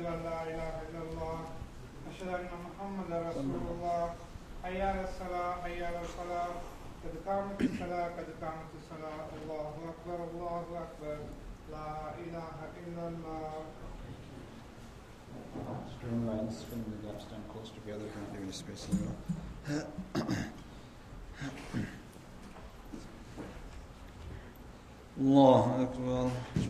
أن لا إله إلا الله أشهد أن محمدا رسول الله حي على الصلاة حي على الفلاح قد قامت الصلاة قد قامت الصلاة الله أكبر الله أكبر لا إله إلا الله. String lines, string the gaps down close together, don't leave any space in the middle. الله أكبر.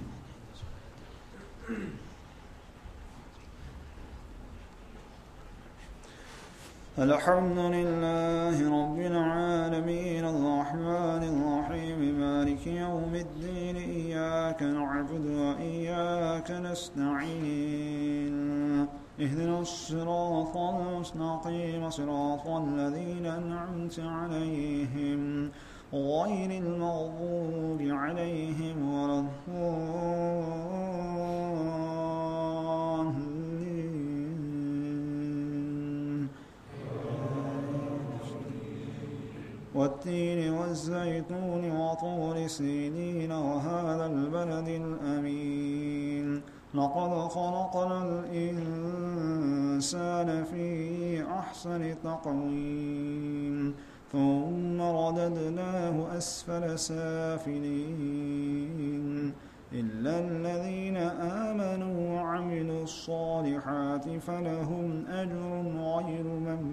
الحمد لله رب العالمين الرحمن الرحيم مالك يوم الدين إياك نعبد وإياك نستعين اهدنا الصراط المستقيم صراط الذين أنعمت عليهم غير المغضوب عليهم ولا الضالين. والتين والزيتون وطور سينين وهذا البلد الأمين لقد خلقنا الإنسان في أحسن تقويم ثم رددناه أسفل سافلين إلا الذين آمنوا وعملوا الصالحات فلهم أجر غير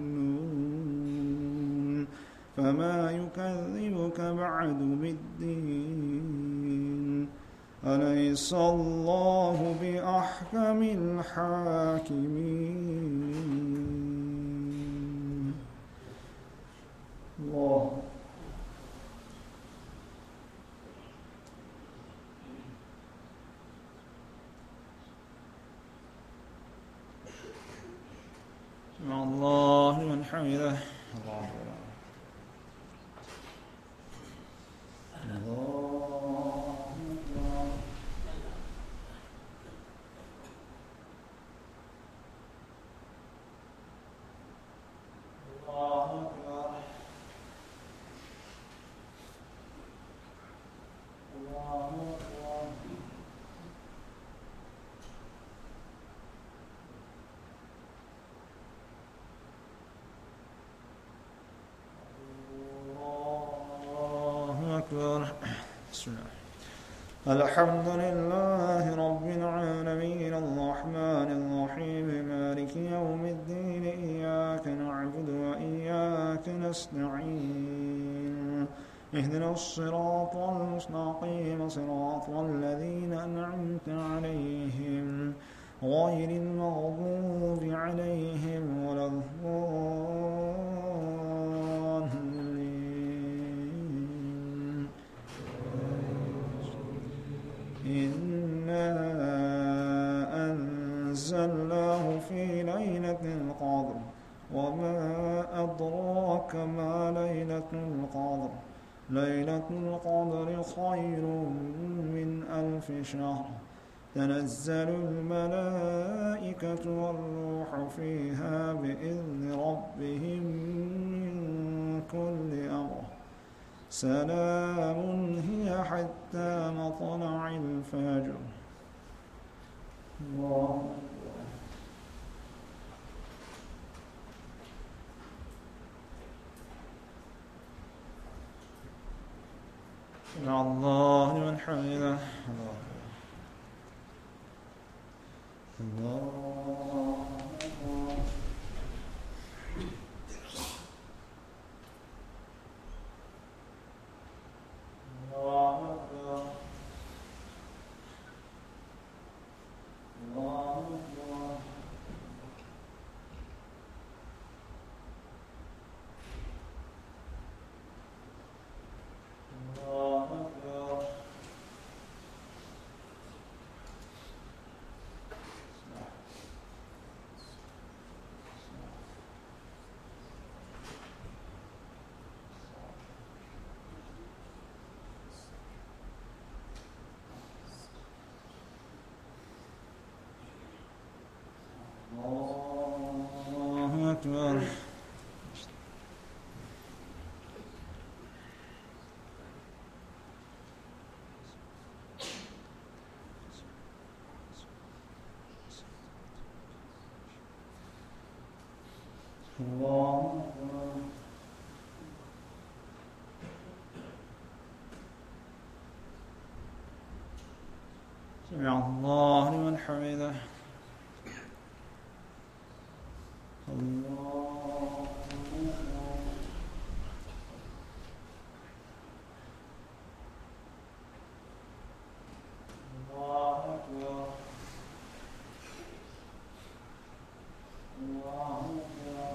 ممنون. فما يكذبك بعد بالدين أليس الله بأحكم الحاكمين. الله سمع الله لمن حمده. الله الحمد لله رب العالمين الرحمن الرحيم مالك يوم الدين إياك نعبد وإياك نستعين اهدنا الصراط المستقيم صراط الذين أنعمت عليهم غير المغضوب عليهم ولا الضالين. إنا أنزلناه في ليلة القدر وما أدراك ما ليلة القدر ليلة القدر خير من 1000 شهر تنزل الملائكة والروح فيها بإذن ربهم من كل أمر سلام هي حتى مطلع الفجر. الله سمع الله لمن حمده. الله الله أكبر. سمع الله لمن حمده. الله أكبر. الله أكبر.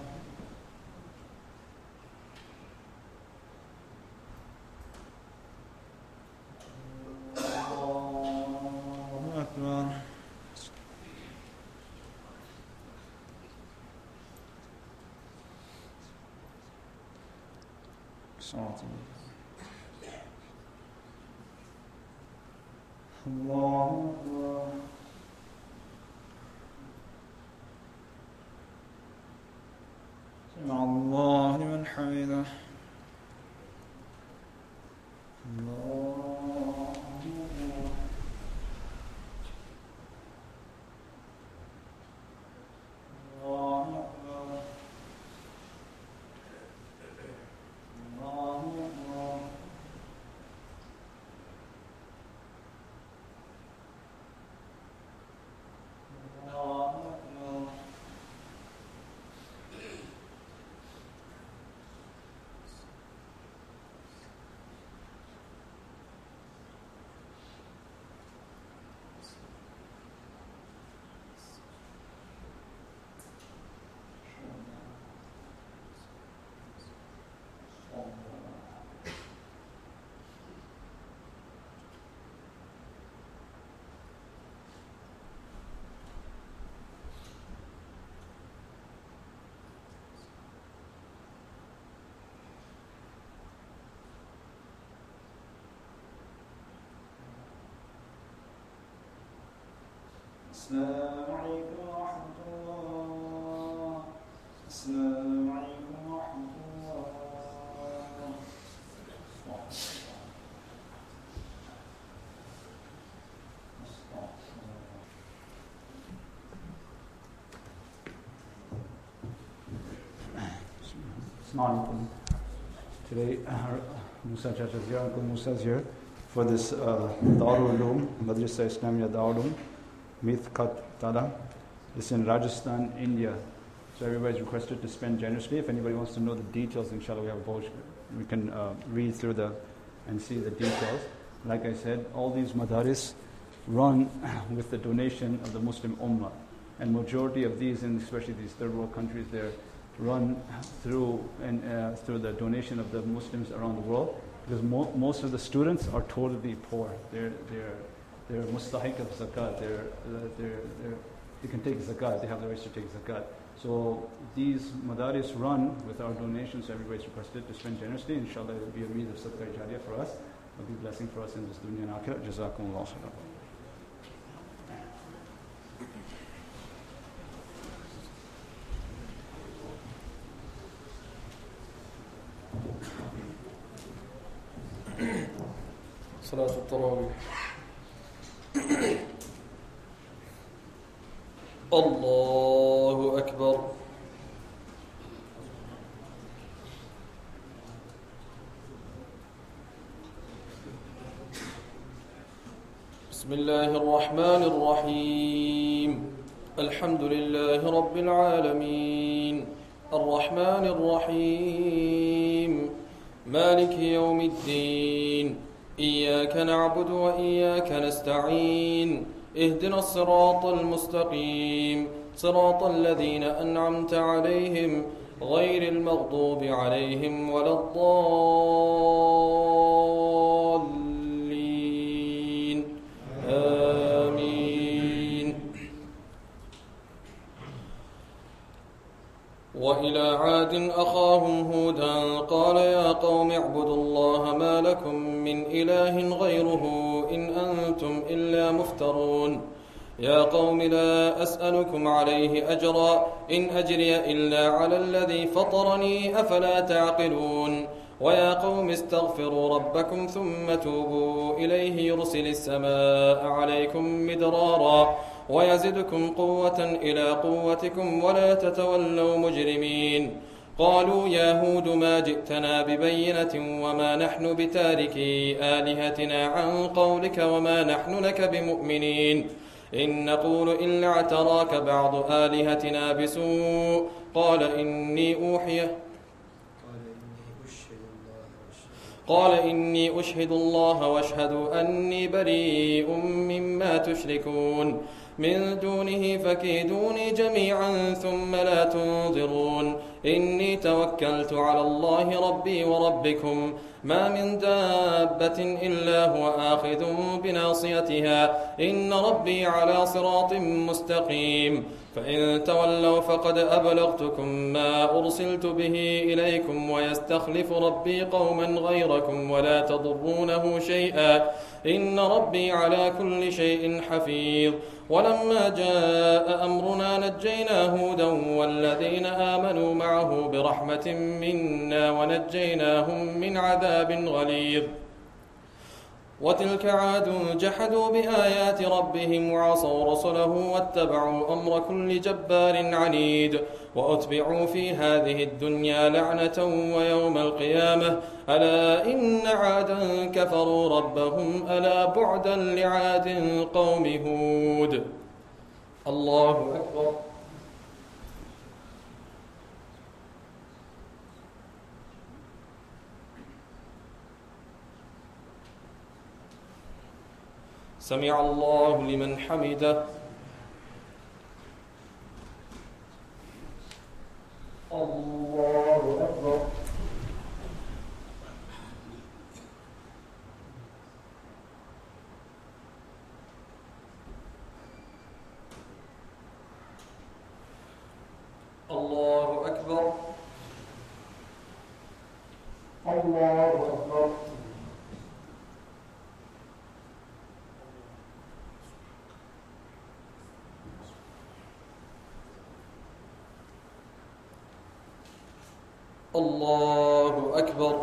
الله أكبر. صلاة الله أكبر. سمع الله لمن حمده. الله أكبر. الله أكبر. الله أكبر. الله أكبر. السلام عليكم ورحمة الله. السلام عليكم ورحمة الله. Assalamu alaikum. Today, Musa Chacha is here, Uncle Musa is here for this Darul Uloom, Madrasa Islamiyya Darul Uloom, Mithkat Tala. It's in Rajasthan, India. So everybody's requested to spend generously. If anybody wants to know the details, inshallah, we have a brochure. We can read through and see the details. Like I said, all these madaris run with the donation of the Muslim Ummah. And majority of these, and especially these third world countries, they're run through the donation of the Muslims around the world. Because most of the students are totally poor. They're mustahiq of zakat. They can take zakat. They have the right to take zakat. So these madaris run with our donations. Everybody's requested to spend generously. Inshallah, it will be a read of sadaqah jariyah for us. It will be a blessing for us in this dunya and akhirah. Jazakumullah khairan. صلاة التراويح. الله أكبر. بسم الله الرحمن الرحيم. الحمد لله رب العالمين الرحمن الرحيم مالك يوم الدين إياك نعبد وإياك نستعين اهدنا الصراط المستقيم صراط الذين أنعمت عليهم غير المغضوب عليهم ولا الضالين آمين. وإلى عاد أخاهم هودا قال يا قوم اعبدوا الله ما لكم من إله غيره إن أنتم إلا مفترون. يا قوم لا أسألكم عليه أجرا إن أجري إلا على الذي فطرني أفلا تعقلون. ويا قوم استغفروا ربكم ثم توبوا إليه يرسل السماء عليكم مدرارا ويزدكم قوة إلى قوتكم ولا تتولوا مجرمين. قالوا يا هود ما جئتنا ببينة وما نحن بتاركي آلهتنا عن قولك وما نحن لك بمؤمنين إن نقول إلا اعتراك بعض آلهتنا بسوء قال إني أشهد الله واشهدوا أني بريء مما تشركون من دونه فكيدوني جميعا ثم لا تنظرون إني توكلت على الله ربي وربكم ما من دابة إلا هو آخذ بناصيتها إن ربي على صراط مستقيم فإن تولوا فقد أبلغتكم ما أرسلت به إليكم ويستخلف ربي قوما غيركم ولا تضرونه شيئا إن ربي على كل شيء حفيظ. ولما جاء أمرنا نجينا هودا والذين آمنوا معه برحمة منا ونجيناهم من عذاب غليظ. وتلك عاد جحدوا بآيات ربهم وعصوا رسله واتبعوا أمر كل جبار عنيد وأتبعوا في هذه الدنيا لعنة ويوم القيامة ألا إن عادا كفروا ربهم ألا بعدا لعاد قوم هود. الله أكبر. سمع الله لمن حمده. الله أكبر. الله أكبر. الله أكبر. الله أكبر.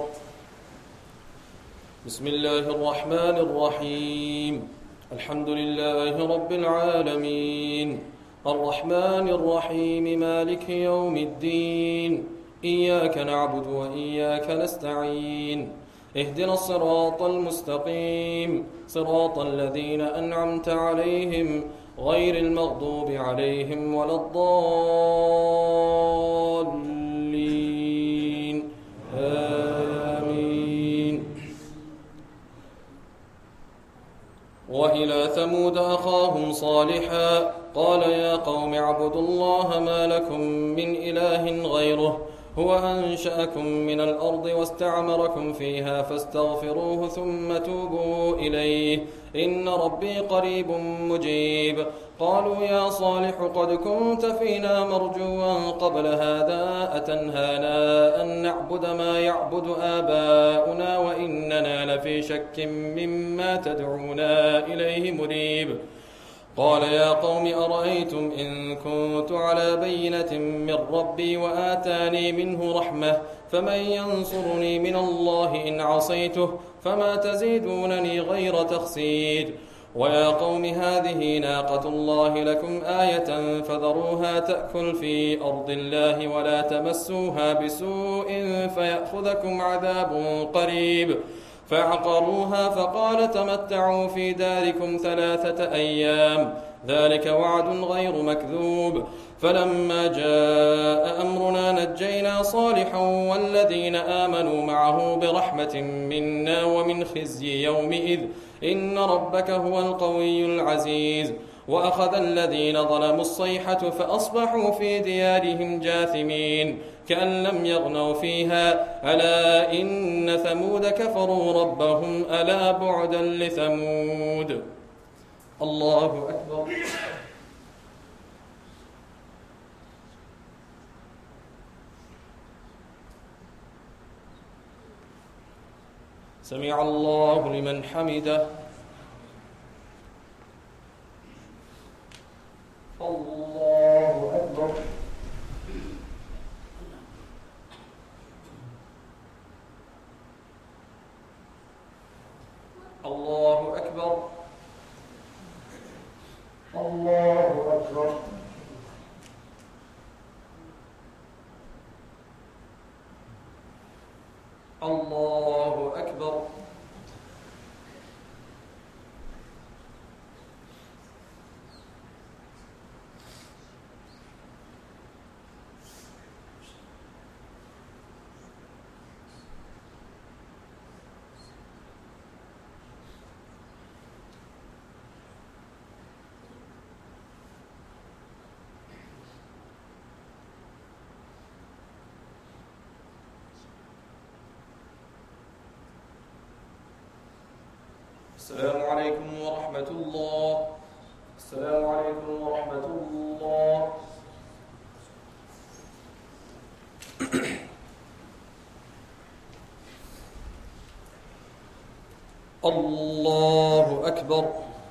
بسم الله الرحمن الرحيم الحمد لله رب العالمين الرحمن الرحيم مالك يوم الدين إياك نعبد وإياك نستعين اهدنا الصراط المستقيم صراط الذين أنعمت عليهم غير المغضوب عليهم ولا الضالين آمين. وإلى ثمود أخاهم صالحا قال يا قوم اعبدوا الله ما لكم من إله غيره هو أنشأكم من الأرض واستعمركم فيها فاستغفروه ثم توبوا إليه إن ربي قريب مجيب. قالوا يا صالح قد كنت فينا مرجوا قبل هذا أتنهانا أن نعبد ما يعبد آباؤنا وإننا لفي شك مما تدعونا إليه مريب. قال يا قوم أرأيتم إن كنت على بينة من ربي وآتاني منه رحمة فمن ينصرني من الله إن عصيته فما تزيدونني غير تخسير. ويا قوم هذه ناقة الله لكم آية فذروها تأكل في أرض الله ولا تمسوها بسوء فيأخذكم عذاب قريب. فعقروها فقال تمتعوا في داركم 3 أيام ذلك وعد غير مكذوب. فلما جاء أمرنا نجينا صالحا والذين آمنوا معه برحمة منا ومن خزي يومئذ إن ربك هو القوي العزيز. وأخذ الذين ظلموا الصيحة فأصبحوا في ديارهم جاثمين كأن لم يغنوا فيها ألا إن ثمود كفروا ربهم ألا بعدا لثمود. الله أكبر. سمع الله لمن حمده. الله أكبر. الله أكبر. الله أكبر. الله أكبر. السلام عليكم ورحمة الله. السلام عليكم ورحمة الله. الله أكبر.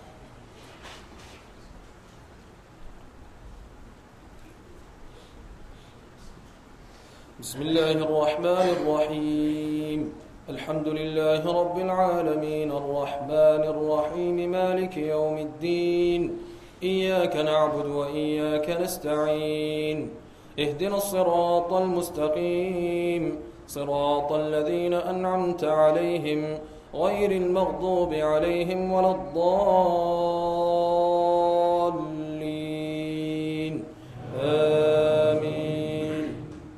بسم الله الرحمن الرحيم. الحمد لله رب العالمين الرحمن الرحيم مالك يوم الدين إياك نعبد وإياك نستعين اهدنا الصراط المستقيم صراط الذين أنعمت عليهم غير المغضوب عليهم ولا الضالين آمين.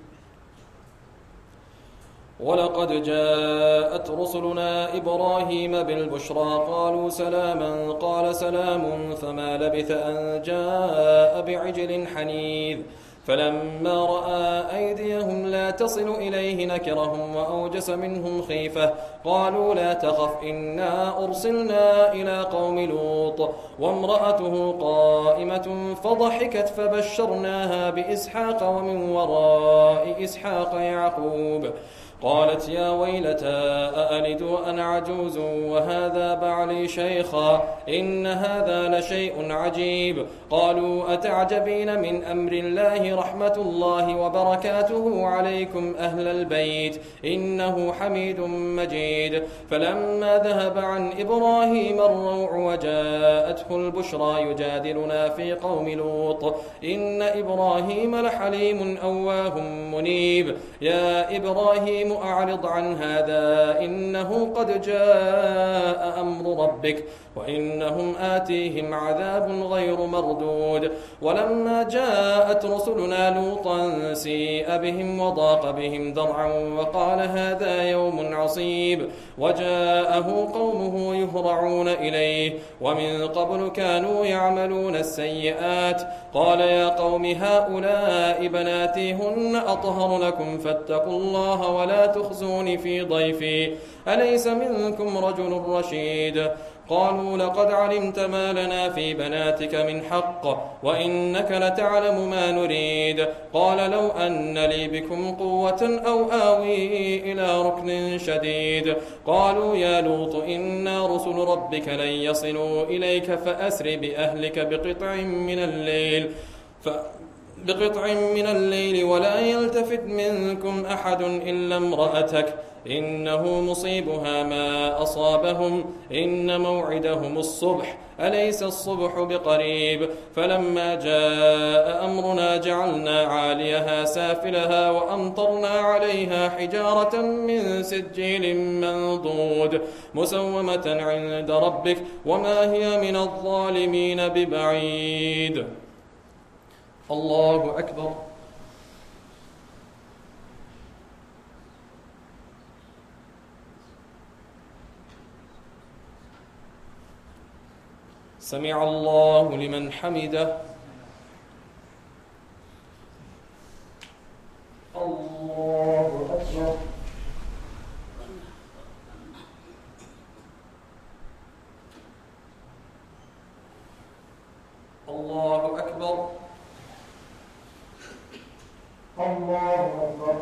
ولقد جاءت رسلنا إبراهيم بالبشرى قالوا سلاما قال سلام فما لبث أن جاء بعجل حنيذ فلما رأى أيديهم لا تصل إليه نكرهم وأوجس منهم خيفة قالوا لا تخف إنا أرسلنا إلى قوم لوط وامرأته قائمة فضحكت فبشرناها بإسحاق ومن وراء إسحاق يعقوب قالت يا ويلتى أألد وأنا عجوز وهذا بعلي شيخا إن هذا لشيء عجيب قالوا أتعجبين من أمر الله رحمة الله وبركاته عليكم أهل البيت إنه حميد مجيد فلما ذهب عن إبراهيم الروع وجاءته البشرى يجادلنا في قوم لوط إن إبراهيم لحليم أواه منيب يا إبراهيم أعرض عن هذا إنه قد جاء أمر ربك وإنهم آتيهم عذاب غير مردود ولما جاءت رسلنا لوطا سيء بهم وضاق بهم ذرعا وقال هذا يوم عصيب وجاءه قومه يهرعون إليه ومن قبل كانوا يعملون السيئات قال يا قوم هؤلاء بناتي هن أطهر لكم فاتقوا الله ولا تخزوني في ضيفي أليس منكم رجل رشيد قالوا لقد علمت ما لنا في بناتك من حق وإنك لتعلم ما نريد قال لو أن لي بكم قوة أو آوي إلى ركن شديد قالوا يا لوط إنا رسل ربك لن يصلوا إليك فأسر بأهلك بقطع من الليل ولا يلتفت منكم أحد إلا امرأتك إنه مصيبها ما أصابهم إن موعدهم الصبح أليس الصبح بقريب فلما جاء أمرنا جعلنا عاليها سافلها وأمطرنا عليها حجارة من سجيل منضود مسومة عند ربك وما هي من الظالمين ببعيد. الله أكبر. سمع الله لمن حمده. الله أكبر. الله أكبر. الله أكبر.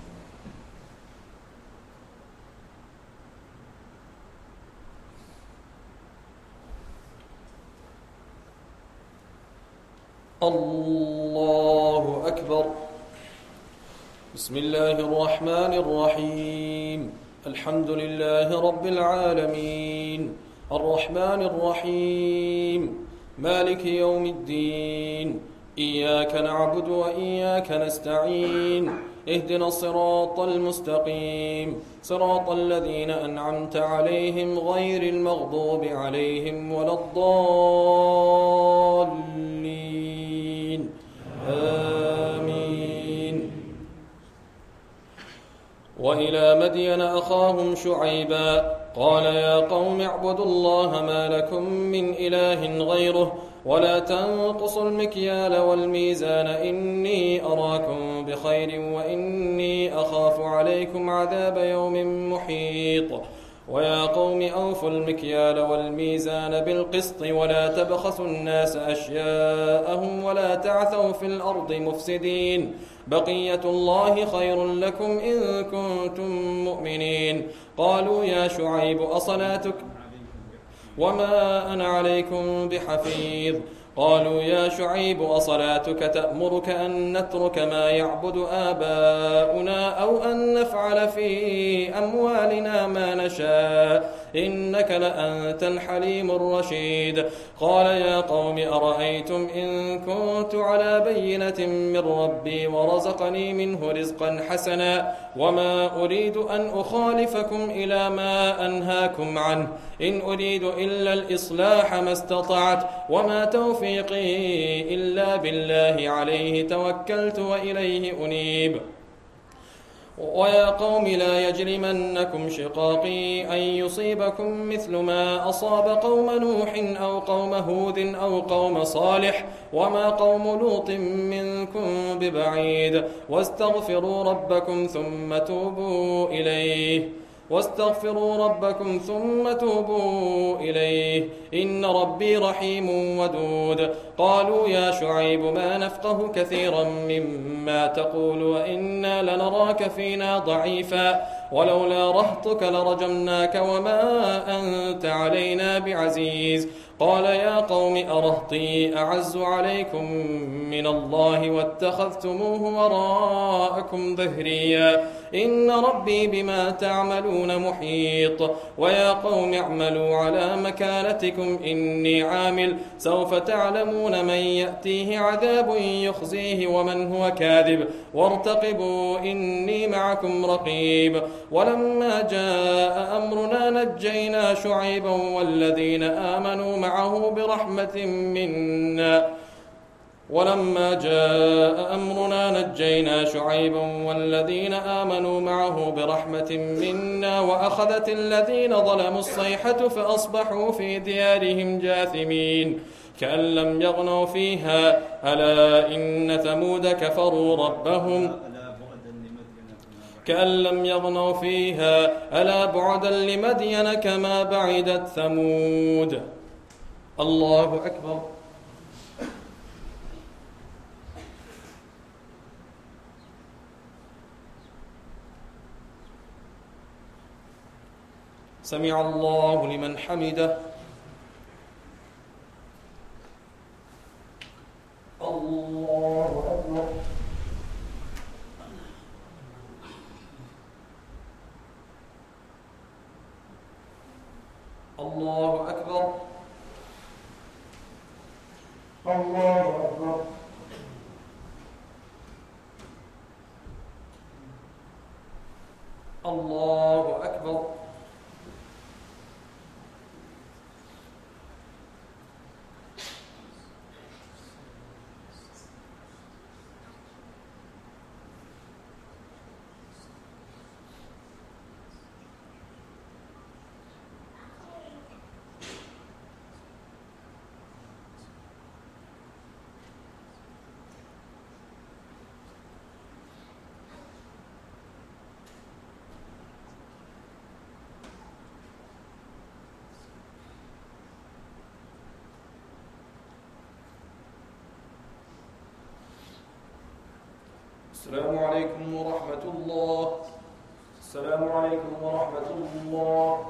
الله أكبر. بسم الله الرحمن الرحيم الحمد لله رب العالمين الرحمن الرحيم مالك يوم الدين إياك نعبد وإياك نستعين اهدنا الصراط المستقيم صراط الذين أنعمت عليهم غير المغضوب عليهم ولا الضالين آمين. وإلى مدين أخاهم شعيبا قال يا قوم اعبدوا الله ما لكم من إله غيره ولا تنقصوا المكيال والميزان إني أراكم بخير وإني أخاف عليكم عذاب يوم محيط. ويا قوم أوفوا المكيال والميزان بالقسط ولا تبخسوا الناس أشياءهم ولا تعثوا في الأرض مفسدين بقية الله خير لكم إن كنتم مؤمنين. قالوا يا شعيب أصلاتك وما أنا عليكم بحفيظ. قالوا يا شعيب أصلاتك تأمرك أن نترك ما يعبد آباؤنا أو أن نفعل في أموالنا ما نشاء إنك لأنت الحليم الرشيد. قال يا قوم أرأيتم إن كنت على بينة من ربي ورزقني منه رزقا حسنا وما أريد أن أخالفكم إلى ما أنهاكم عنه إن أريد إلا الإصلاح ما استطعت وما توفيقي إلا بالله عليه توكلت وإليه أنيب. ويا قوم لا يجرمنكم شقاقي أن يصيبكم مثل ما أصاب قوم نوح أو قوم هود أو قوم صالح وما قوم لوط منكم ببعيد واستغفروا ربكم ثم توبوا إليه إن ربي رحيم ودود. قالوا يا شعيب ما نفقه كثيرا مما تقول وإنا لنراك فينا ضعيفا ولولا رهطك لرجمناك وما أنت علينا بعزيز. قال يا قوم أرهطي أعز عليكم من الله واتخذتموه وراءكم ظهريا إن ربي بما تعملون محيط. ويا قوم اعملوا على مكانتكم إني عامل سوف تعلمون من يأتيه عذاب يخزيه ومن هو كاذب وارتقبوا إني معكم رقيب. ولما جاء أمرنا نجينا شعيبا والذين آمنوا معه برحمة منا وأخذت الذين ظلموا الصيحة فأصبحوا في ديارهم جاثمين كأن لم يغنوا فيها ألا إن ثمود كفروا ربهم ألا بعدا لمدين كما بعدت ثمود. الله أكبر. سمع الله لمن حمده. الله أكبر. الله أكبر. الله أكبر. الله أكبر. السلام عليكم ورحمة الله. السلام عليكم ورحمة الله.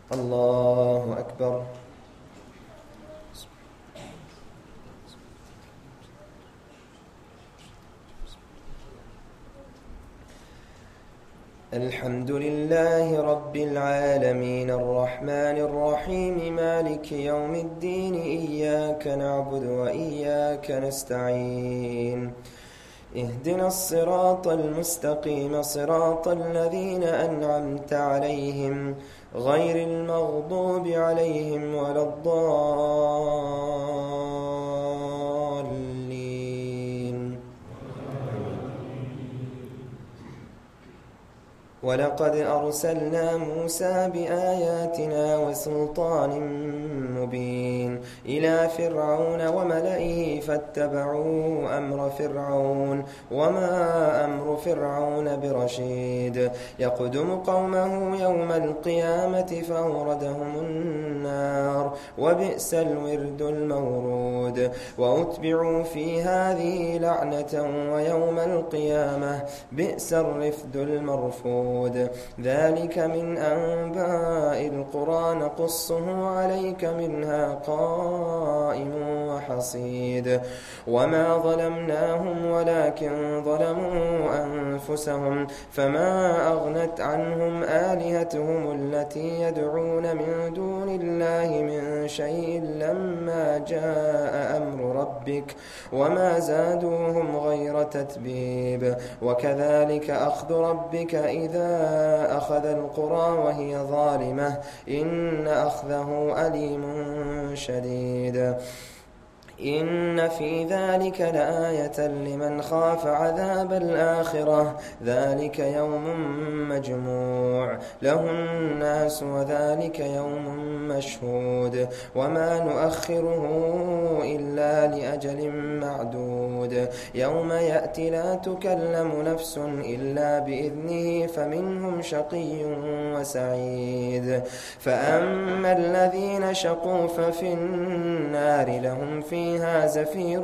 الله أكبر. الحمد لله رب العالمين الرحمن الرحيم مالك يوم الدين إياك نعبد وإياك نستعين اهدنا الصراط المستقيم صراط الذين أنعمت عليهم غير المغضوب عليهم ولا الضالين. ولقد أرسلنا موسى بآياتنا وسلطان مبين إلى فرعون وملئه فاتبعوا أمر فرعون وما أمر فرعون برشيد يقدم قومه يوم القيامة فأوردهم النار وبئس الورد المورود وأتبعوا في هذه لعنة ويوم القيامة بئس الرفد المرفود. ذلك من أنباء القرى نقصه عليك منها قائم وحصيد. وما ظلمناهم ولكن ظلموا أنفسهم فما أغنت عنهم آلهتهم التي يدعون من دون الله من شيء لما جاء أمر ربك وما زادوهم غير تتبيب. وكذلك أخذ ربك إذا أخذ القرى وهي ظالمة إن أخذه أليم شديد. إن في ذلك لآية لمن خاف عذاب الآخرة ذلك يوم مجموع له الناس وذلك يوم مشهود وما نؤخره إلا لأجل معدود. يوم يأتي لا تكلم نفس إلا بإذنه فمنهم شقي وسعيد. فأما الذين شقوا ففي النار لهم فيها زفير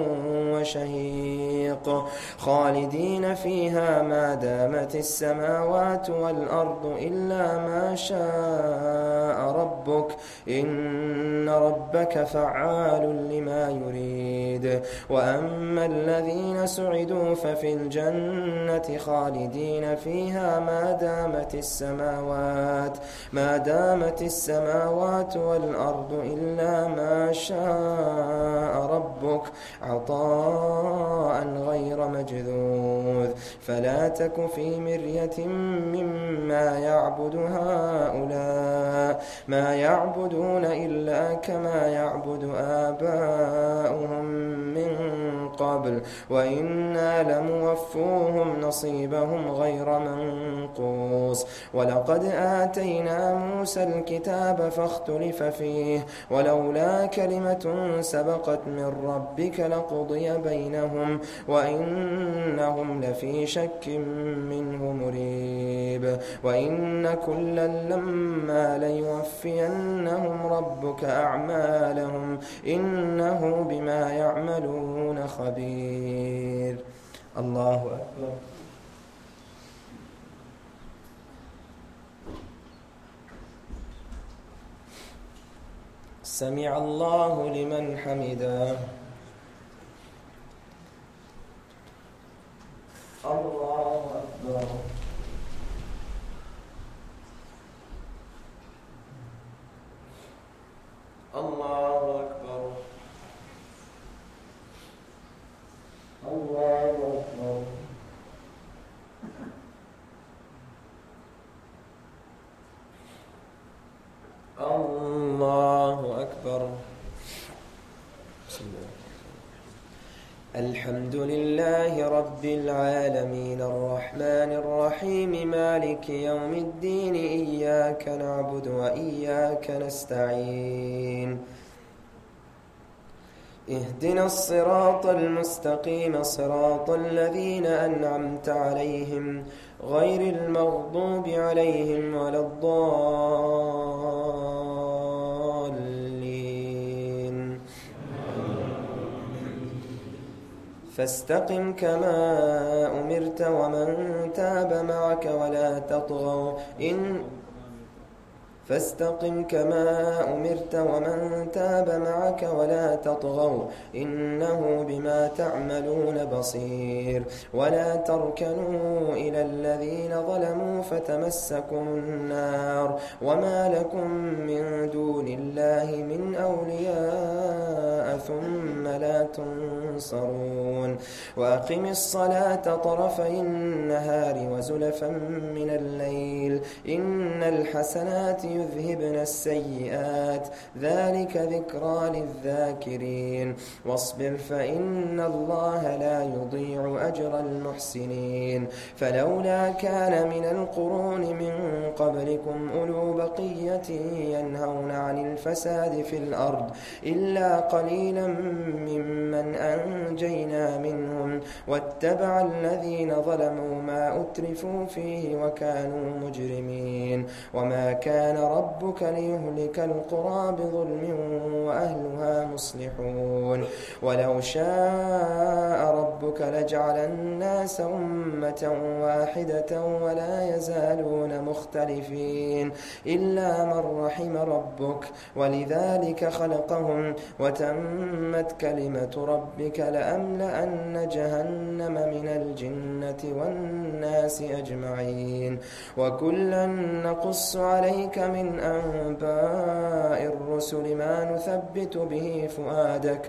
وشهيق خالدين فيها ما دامت السماوات والأرض إلا ما شاء ربك إن ربك فعال لما يريد. وأما الذين سعدوا ففي الجنة خالدين فيها ما دامت السماوات والأرض إلا ما شاء ربك عطاء غير مجذوذ. فلا تك في مرية مما يعبد هؤلاء ما يعبدون إلا كما يعبد آباؤهم من قبل وإنا لموفوهم نصيبهم غير منقوص. ولقد آتينا موسى الكتاب فاختلف فيه ولولا كلمة سبقت من ربك لقضي بينهم وإنهم لفي شك منه مريب. وإن كلا لما ليوفينهم ربك أعمالهم إنه بما يعملون خبير. الله أكبر. سمع الله لمن حمده. الله أكبر. الله أكبر. الله أكبر. الله أكبر. الحمد لله رب العالمين الرحمن الرحيم مالك يوم الدين إياك نعبد وإياك نستعين اهدنا الصراط المستقيم صراط الذين أنعمت عليهم غير المغضوب عليهم ولا الضالين. فاستقم كما أمرت ومن تاب معك ولا تطغوا فاستقم كما أمرت ومن تاب معك ولا تطغوا إنه بما تعملون بصير ولا تركنوا إلى الذين ظلموا فتمسكم النار وما لكم من دون الله من أولياء ثم لا تنصرون وأقم الصلاة طرفي النهار وزلفا من الليل إن الحسنات يذهبن السيئات ذلك ذكرى للذاكرين واصبر فإن الله لا يضيع أجر المحسنين فلولا كان من القرون من قبلكم أولو بقية ينهون عن الفساد في الأرض إلا قليلا ممن أنجينا منهم واتبع الذين ظلموا ما أترفوا فيه وكانوا مجرمين وما كان ربك ليهلك القرى بظلم وأهلها مصلحون ولو شاء ربك لجعل الناس أمة واحدة ولا يزالون مختلفين إلا من رحم ربك ولذلك خلقهم وتمت كلمة ربك لأملأن جهنم من الجنة والناس أجمعين وكلا نقص عليك من أنباء الرسل ما نثبت به فؤادك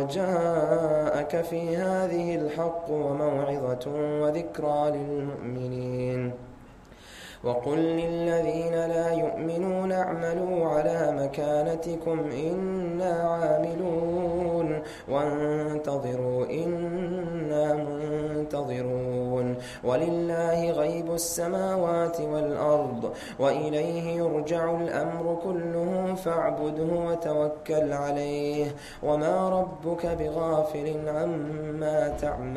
وجاءك في هذه الحق وموعظة وذكرى للمؤمنين وقل للذين لا يؤمنون اعملوا على مكانتكم إنا عاملون وانتظروا إنا منتظرون ولله غيب السماوات والأرض وإليه يرجع الأمر كله فاعبده وتوكل عليه وما ربك بغافل عما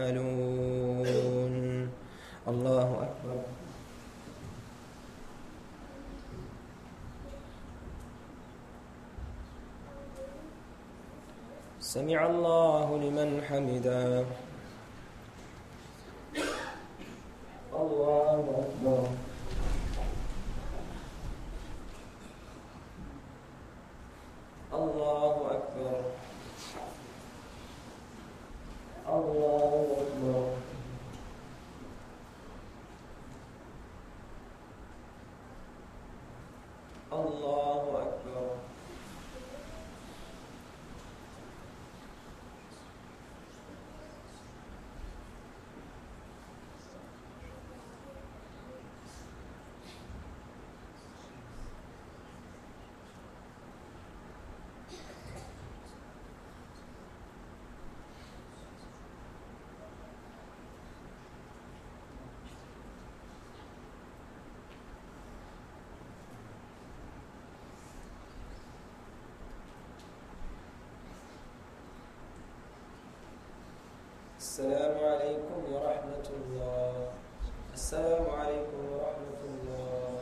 تعملون الله أكبر سمع الله لمن حمده الله أكبر الله أكبر الله أكبر الله أكبر السلام عليكم ورحمة الله. السلام عليكم ورحمة الله.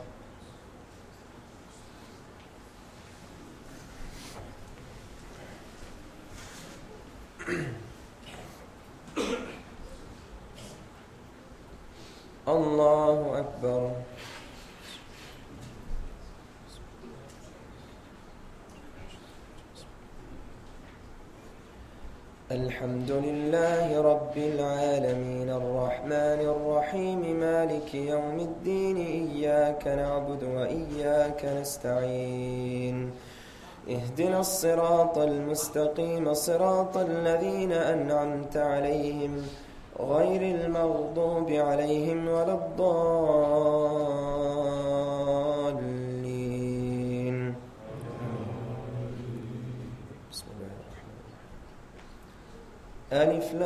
الله أكبر. الحمد لله رب العالمين الرحمن الرحيم مالك يوم الدين إياك نعبد وإياك نستعين اهدنا الصراط المستقيم صراط الذين أنعمت عليهم غير المغضوب عليهم ولا الضالين. بسم الله الرحمن الرحيم. ألف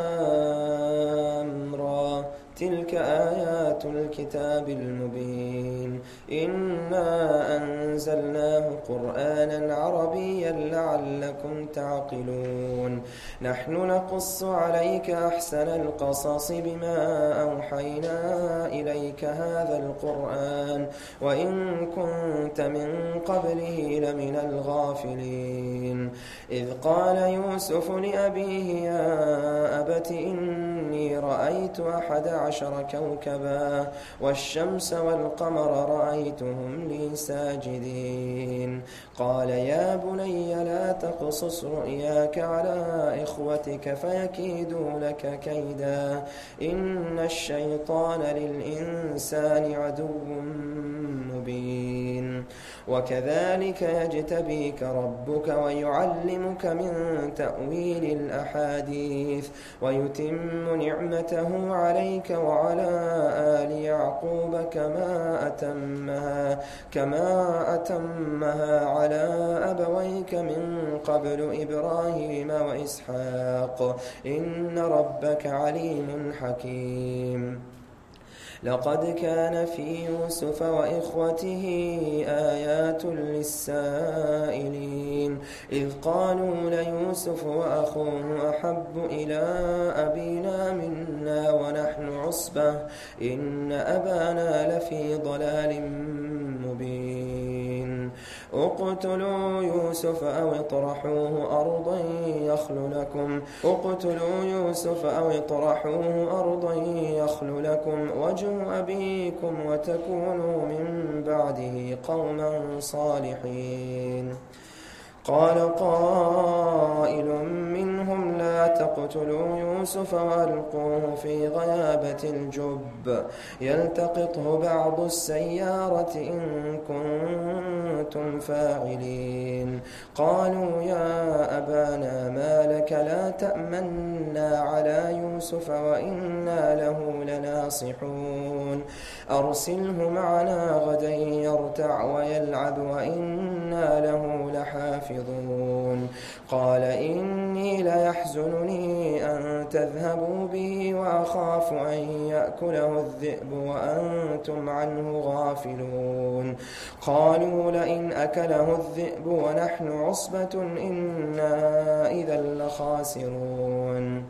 لام را تلك آيات الكتاب المبين إنا أنزلناه قرآنا عربيا لعلكم تعقلون نحن نقص عليك أحسن القصص بما أوحينا إليك هذا القرآن وإن كنت من قبله لمن الغافلين إذ قال يوسف لأبيه يا أبت إني رأيت 11 12 كوكبا والشمس والقمر رأيتهم لي ساجدين. قال يا بني لا تقصص رؤياك على إخوتك فيكيدوا لك كيدا إن الشيطان للإنسان عدو مبين. وكذلك يجتبيك ربك ويعلمك من تأويل الأحاديث ويتم نعمته عليك وعلى آل يعقوب كما أتمها على أبويك من قبل إبراهيم وإسحاق إن ربك عليم حكيم. لقد كان في يوسف وإخوته آيات للسائلين إذ قالوا ليوسف وأخوه أحب إلى أبينا منا ونحن عصبة إن أبانا لفي ضلال مبين. اقتلوا يوسف أو اطرحوه أرضا يخل لكم وجه أبيكم وتكونوا من بعده قوما صالحين. قال قائل منهم لا تقتلوا يوسف وألقوه في غيابة الجب يلتقطه بعض السيارة إن كنتم فاعلين. قالوا يا أبانا ما لك لا تأمنا على يوسف وإنا له لناصحون أرسله معنا غدا يرتع ويلعب وإنا له لحافظون. قال إني ليحزنني أن تذهبوا به وأخاف أن يأكله الذئب وأنتم عنه غافلون. قالوا لئن أكله الذئب ونحن عصبة إنا إذا لخاسرون.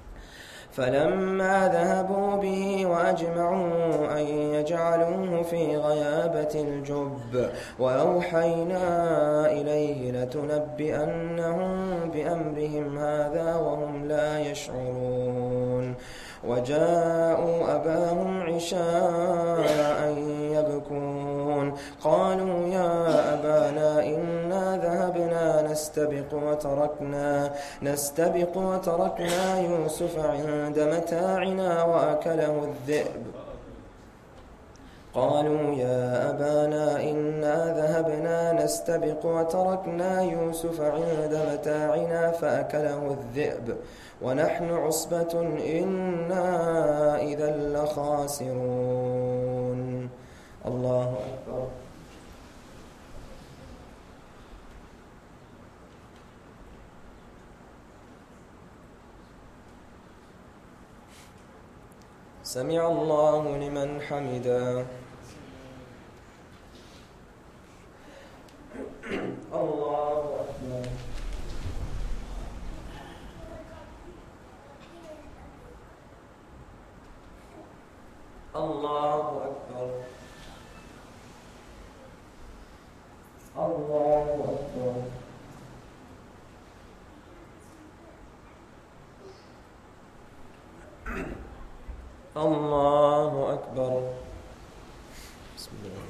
فلما ذهبوا به وأجمعوا أن يجعلوه في غيابة الجب وأوحينا إليه لتنبئنهم بأمرهم هذا وهم لا يشعرون. وجاءوا أباهم عشاء يبكون قالوا يا أبانا إنا ذهبنا نستبق وتركنا يوسف عند متاعنا وأكله الذئب. قالوا يا أبانا إنا ذهبنا نستبق وتركنا يوسف عند متاعنا فأكله الذئب ونحن عصبة إنا إذا لخاسرون. الله أكبر. سمع الله لمن حمده. الله أكبر. الله أكبر. الله أكبر. الله أكبر. بسم الله.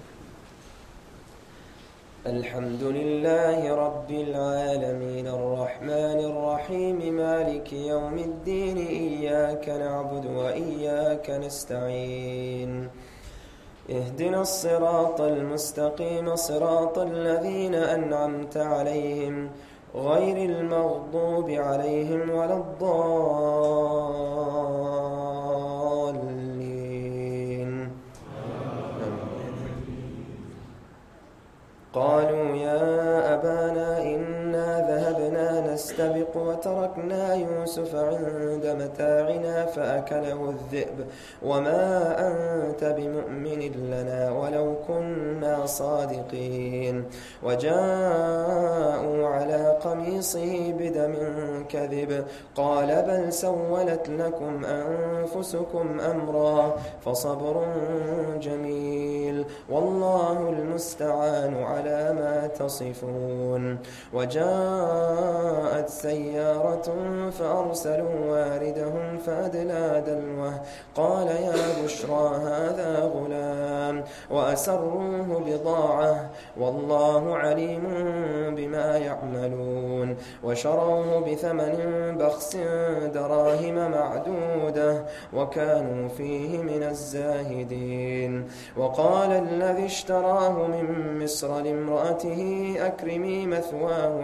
الحمد لله رب العالمين الرحمن الرحيم مالك يوم الدين إياك نعبد وإياك نستعين اهدنا الصراط المستقيم صراط الذين أنعمت عليهم غير المغضوب عليهم ولا الضالين. قالوا يا أبانا إنا ذهبنا نستبق وتركنا يوسف عند متاعنا فأكله الذئب وما أنت بمؤمن لنا ولو كنا صادقين. وجاءوا على قميصه بدم كذب قال بل سولت لكم أنفسكم أمرا فصبر جميل والله المستعان على ما تصفون. وجاءت سيارة فأرسلوا واردهم فأدلى دلوه قال يا بشرى هذا غلام وأسروه بضاعة والله عليم بما يعملون وشروه بثمن بخس دراهم معدودة وكانوا فيه من الزاهدين. وقال الذي اشتراه من مصر لامرأته أكرمي مثواه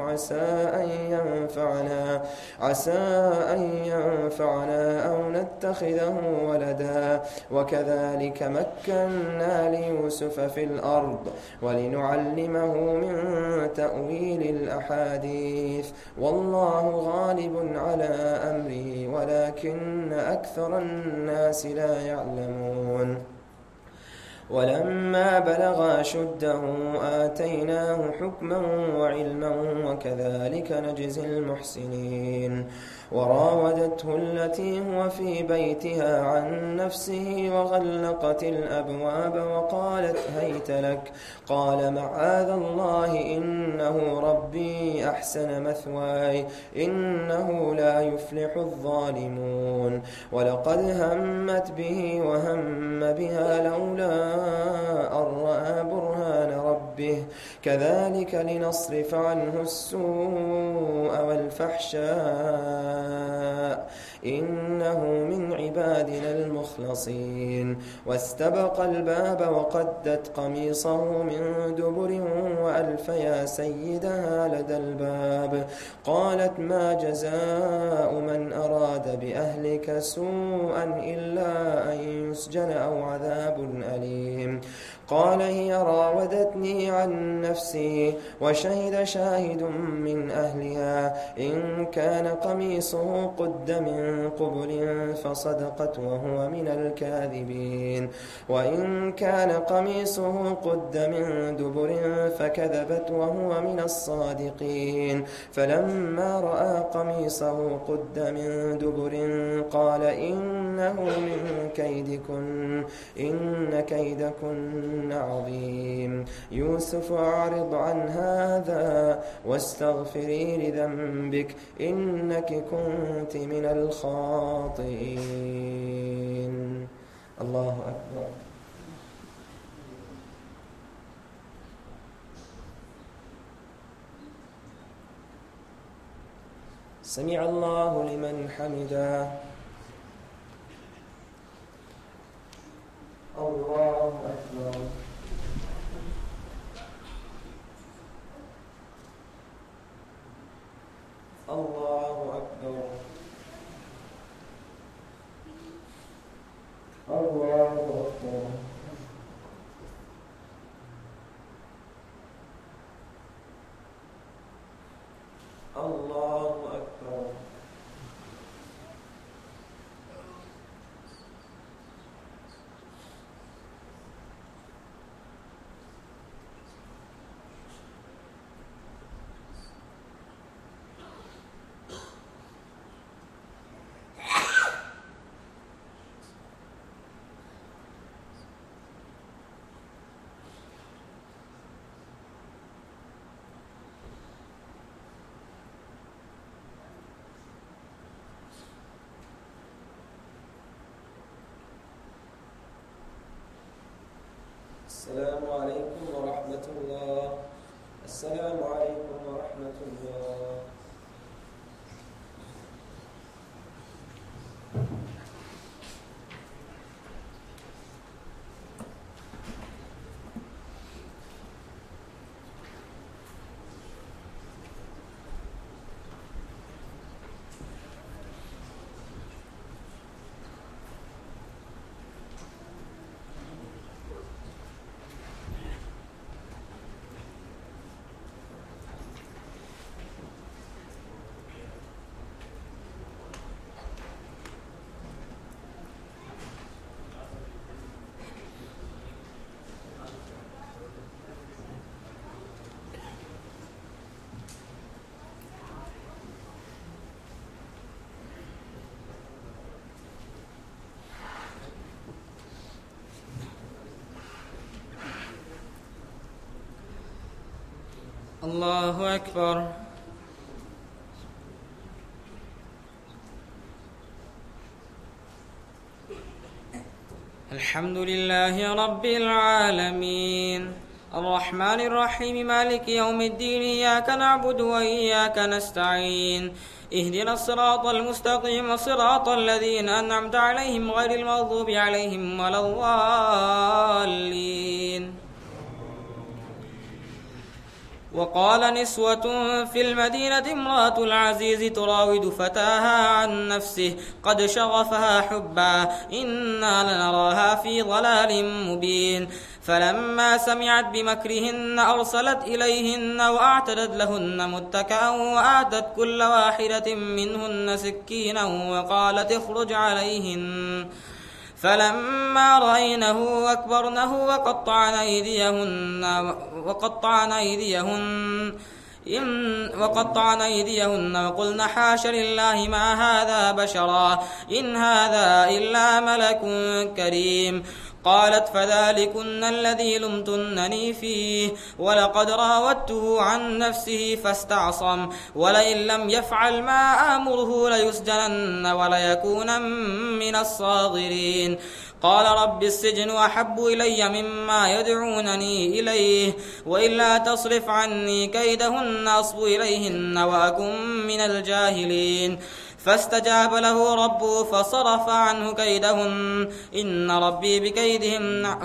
عسى أن ينفعنا أو نتخذه ولدا وكذلك مكنا ليوسف في الأرض ولنعلمه من تأويل الأحاديث والله غالب على أمره ولكن أكثر الناس لا يعلمون. ولما بلغ أشده آتيناه حكما وعلما وكذلك نجزي المحسنين. وراودته التي هو في بيتها عن نفسه وغلقت الأبواب وقالت هيت لك قال معاذ الله إنه ربي أحسن مثواي إنه لا يفلح الظالمون. ولقد همت به وهم بها لولا أن رأى برهان ربه كذلك لنصرف عنه السوء والفحشاء إنه من عبادنا المخلصين. واستبق الباب وقدت قميصه من دبر وألف يا سيدها لدى الباب قالت ما جزاء من أراد بأهلك سوءا إلا أن يسجن أو عذاب أليم. قال هي راودتني عن نفسي وشهد شاهد من أهلها إن كان قميصه قد من قبل فصدقت وهو من الكاذبين وإن كان قميصه قد من دبر فكذبت وهو من الصادقين. فلما رأى قميصه قد من دبر قال إنه من كيدكن إن كيدكن عظيم. يوسف أعرض عن هذا واستغفري لذنبك إنك كنت من الخاطئين. الله أكبر. سمع الله لمن حمده. الله أكبر. الله أكبر. الله أكبر. الله أكبر. السلام عليكم ورحمة الله. السلام عليكم ورحمة الله. الله أكبر. الحمد لله رب العالمين الرحمن الرحيم مالك يوم الدين إياك نعبد وإياك نستعين اهدنا الصراط المستقيم صراط الذين أنعمت عليهم غير المغضوب عليهم ولا الضالين. وقال نسوة في المدينة امرأة العزيز تراود فتاها عن نفسه قد شغفها حبا إنا لنراها في ضلال مبين. فلما سمعت بمكرهن أرسلت إليهن وأعتدت لهن متكئا وآتت كل واحدة منهن سكينا وقالت اخرج عليهن. فلما رأينه أكبرنه وقطعن أيديهن وقلن حاش لله ما هذا بشرا إن هذا إلا ملك كريم. قالت فذلكن الذي لمتنني فيه ولقد راودته عن نفسه فاستعصم ولئن لم يفعل ما آمره ليسجنن وليكون من الصاغرين. قال رب السجن أحب إلي مما يدعونني إليه وإلا تصرف عني كيدهن أصب إليهن وأكن من الجاهلين. فاستجاب له ربه فصرف عنه كيدهن إن ربي بكيدهن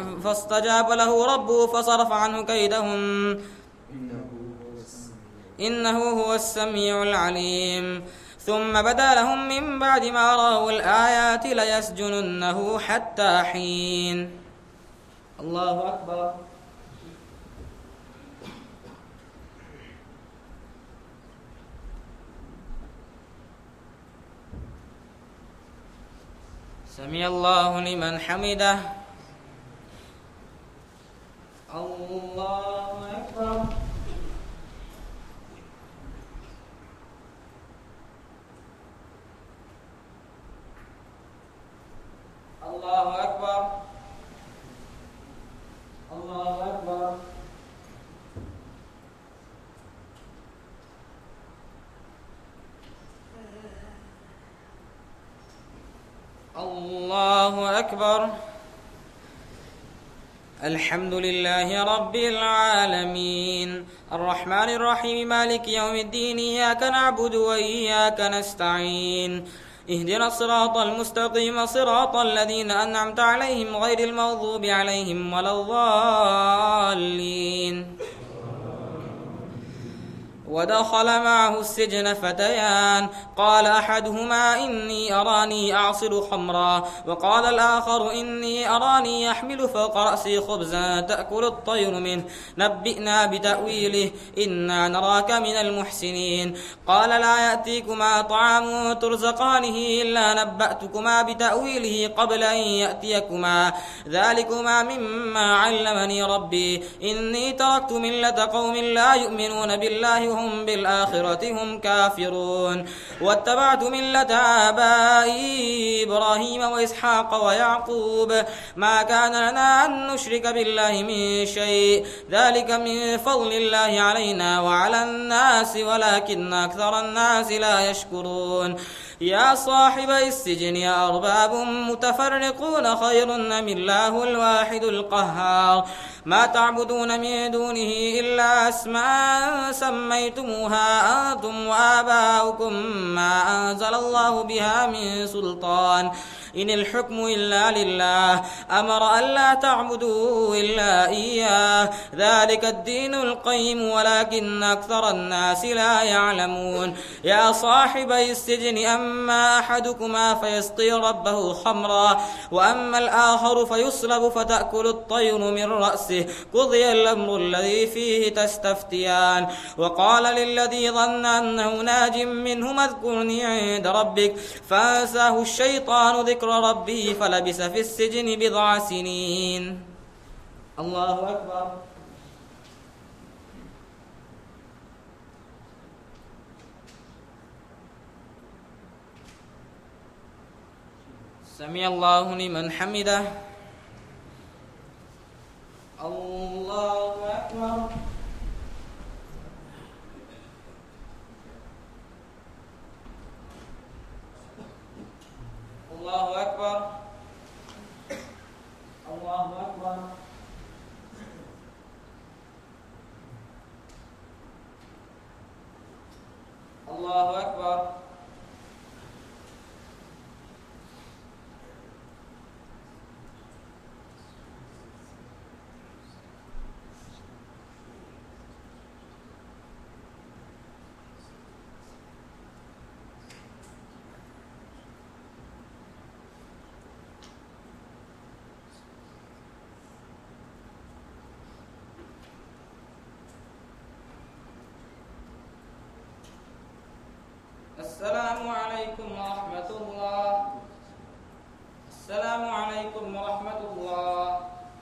إنه هو السميع العليم. ثم بدا لهم من بعد ما رأوا الآيات ليسجننه حتى حين. الله أكبر. سمع الله لمن حمده. الله أكبر. الله أكبر. الله أكبر. الله أكبر. الحمد لله رب العالمين الرحمن الرحيم مالك يوم الدين إياك نعبد وإياك نستعين اهدنا الصراط المستقيم صراط الذين أنعمت عليهم غير المغضوب عليهم ولا الضالين. ودخل معه السجن فتيان قال أحدهما إني أراني أعصر خمرا وقال الآخر إني أراني أحمل فوق رأسي خبزا تأكل الطير منه نبئنا بتأويله إنا نراك من المحسنين. قال لا يأتيكما طعام ترزقانه إلا نبأتكما بتأويله قبل أن يأتيكما ذلكما مما علمني ربي إني تركت ملة قوم لا يؤمنون بالله وهم بالآخرة هم كافرون واتبعت ملة آبائي إبراهيم وإسحاق ويعقوب ما كان لنا أن نشرك بالله من شيء ذلك من فضل الله علينا وعلى الناس ولكن أكثر الناس لا يشكرون. يا صاحبي السجن أرباب متفرقون خير أم الله الواحد القهار ما تعبدون من دونه إلا أسماء سميتموها أنتم وآباؤكم ما أنزل الله بها من سلطان إن الحكم إلا لله أمر ألا تعبدوا إلا إياه ذلك الدين القيم ولكن أكثر الناس لا يعلمون. يا صاحبي السجن أما أحدكما فيسقي ربه خمرا وأما الآخر فيصلب فتأكل الطير من رأسه قضي الأمر الذي فيه تستفتيان. وقال للذي ظن أنه ناج منهما اذكرني عند ربك فأنساه الشيطان ذكر ربه فلبث في السجن بضع سنين. الله أكبر. سمع الله لمن حمده. الله أكبر. الله أكبر. عليكم ورحمة الله. السلام عليكم ورحمة الله.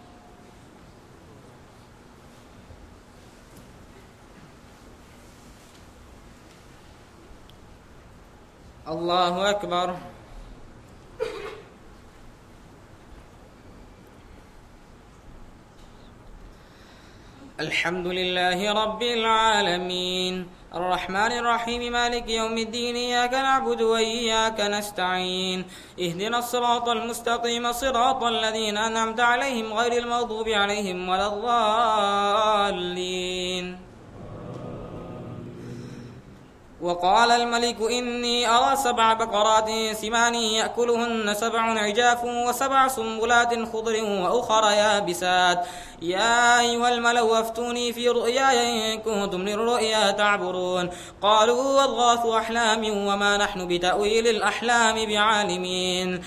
الله أكبر. الحمد لله رب العالمين الرحمن الرحيم مالك يوم الدين إياك نعبد وإياك نستعين اهدنا الصراط المستقيم صراط الذين أنعمت عليهم غير المغضوب عليهم ولا الضالين. وقال الملك إني أرى 7 بقرات سمان يأكلهن 7 عجاف و7 سنبلات خضر وأخر يابسات يا أيها الملأ أفتوني في رؤياي إن كنتم للرؤيا تعبرون. قالوا أضغاث أحلام وما نحن بتأويل الأحلام بعالمين.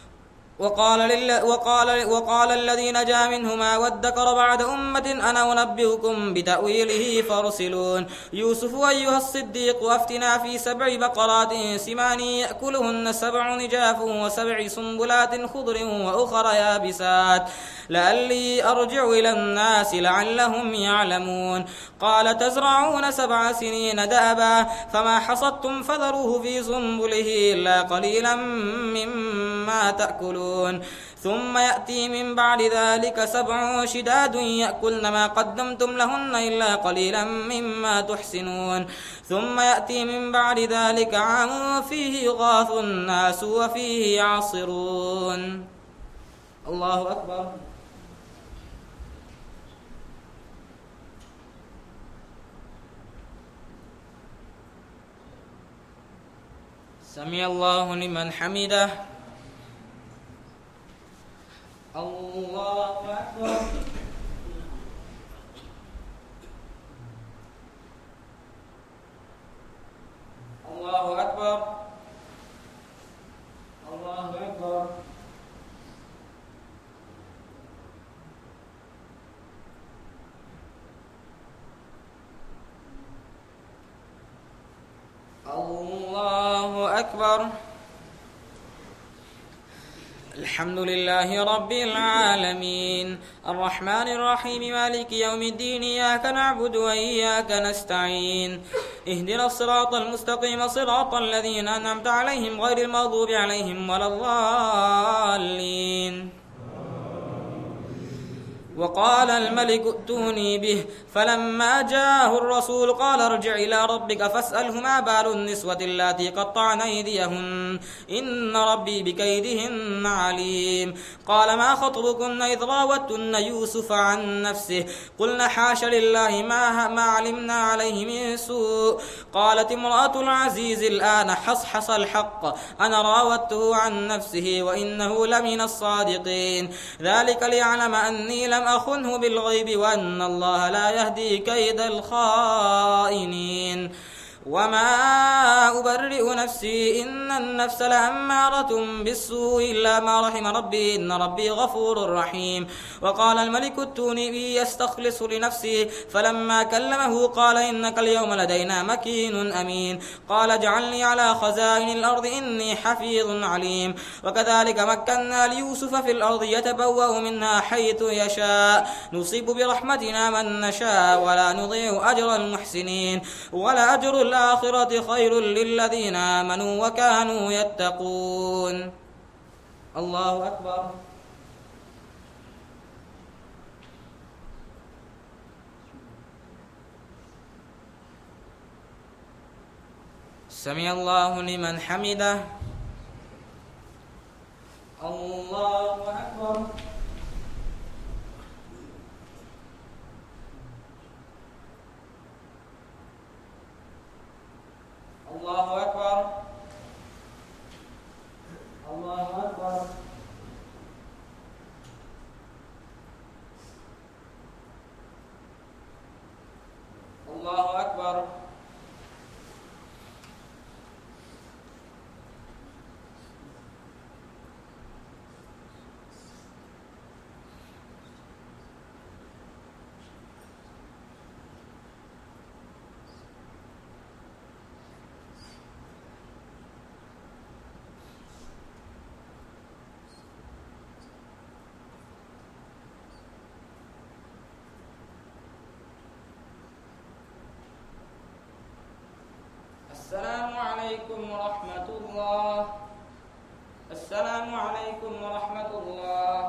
وقال الذي نجا منهما وادكر بعد أمة أنا أنبئكم بتأويله فارسلون. يوسف أيها الصديق أفتنا في 7 بقرات سمان يأكلهن 7 عجاف و7 سنبلات خضر وأخر يابسات لعلي أرجع إلى الناس لعلهم يعلمون. قال تزرعون 7 سنين دأبا فما حصدتم فذروه في سنبله إلا قليلا مما تأكلون. ثم يأتي من بعد ذلك 7 شداد يأكلن ما قدمتم لهن إلا قليلا مما تحسنون. ثم يأتي من بعد ذلك عام فيه يغاث الناس وفيه يعصرون. الله أكبر. سمع الله لمن حمده. الله أكبر. الله أكبر. الله أكبر. الله أكبر. الحمد لله رب العالمين الرحمن الرحيم مالك يوم الدين إياك نعبد وإياك نستعين اهدنا الصراط المستقيم صراط الذين أنعمت عليهم غير المغضوب عليهم ولا الضالين. وقال الملك ائتوني به فلما جاءه الرسول قال ارجع إلى ربك فاسأله ما بال النسوة اللاتي قطعن أيديهن إن ربي بكيدهن عليم. قال ما خطبكن إذ راوتن يوسف عن نفسه قلنا حاش لله ما علمنا عليه من سوء. قالت امرأة العزيز الآن حصحص الحق أنا راودته عن نفسه وإنه لمن الصادقين. ذلك ليعلم أني لم أخنه بالغيب وأن الله لا يهدي كيد الخائنين. وما أبرئ نفسي إن النفس لأمارة بالسوء إلا ما رحم ربي إن ربي غفور رحيم. وقال الملك ائتوني به يستخلص لنفسه فلما كلمه قال إنك اليوم لدينا مكين أمين. قال اجعلني على خزائن الأرض إني حفيظ عليم. وكذلك مكنا ليوسف في الأرض يتبوأ منها حيث يشاء نصيب برحمتنا من نشاء ولا نضيع أجر المحسنين ولا أجر الآخرة خير للذين آمنوا وكانوا يتقون. الله أكبر. سمع الله لمن حمده. الله أكبر. الله أكبر. الله أكبر. الله أكبر. السلام عليكم ورحمة الله. السلام عليكم ورحمة الله.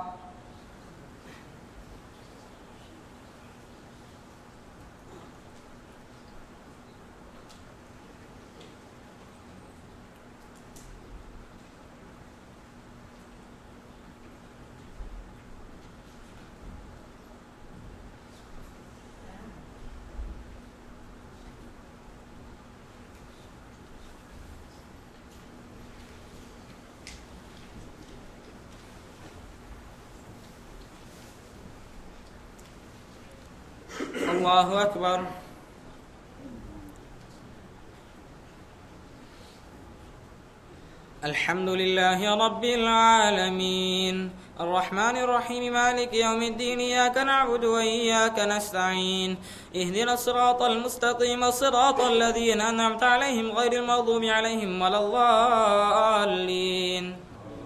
الله أكبر. الحمد لله رب العالمين الرحمن الرحيم مالك يوم الدين إياك نعبد وإياك نستعين اهدنا الصراط المستقيم صراط الذين أنعمت عليهم غير المغضوب عليهم ولا الضالين.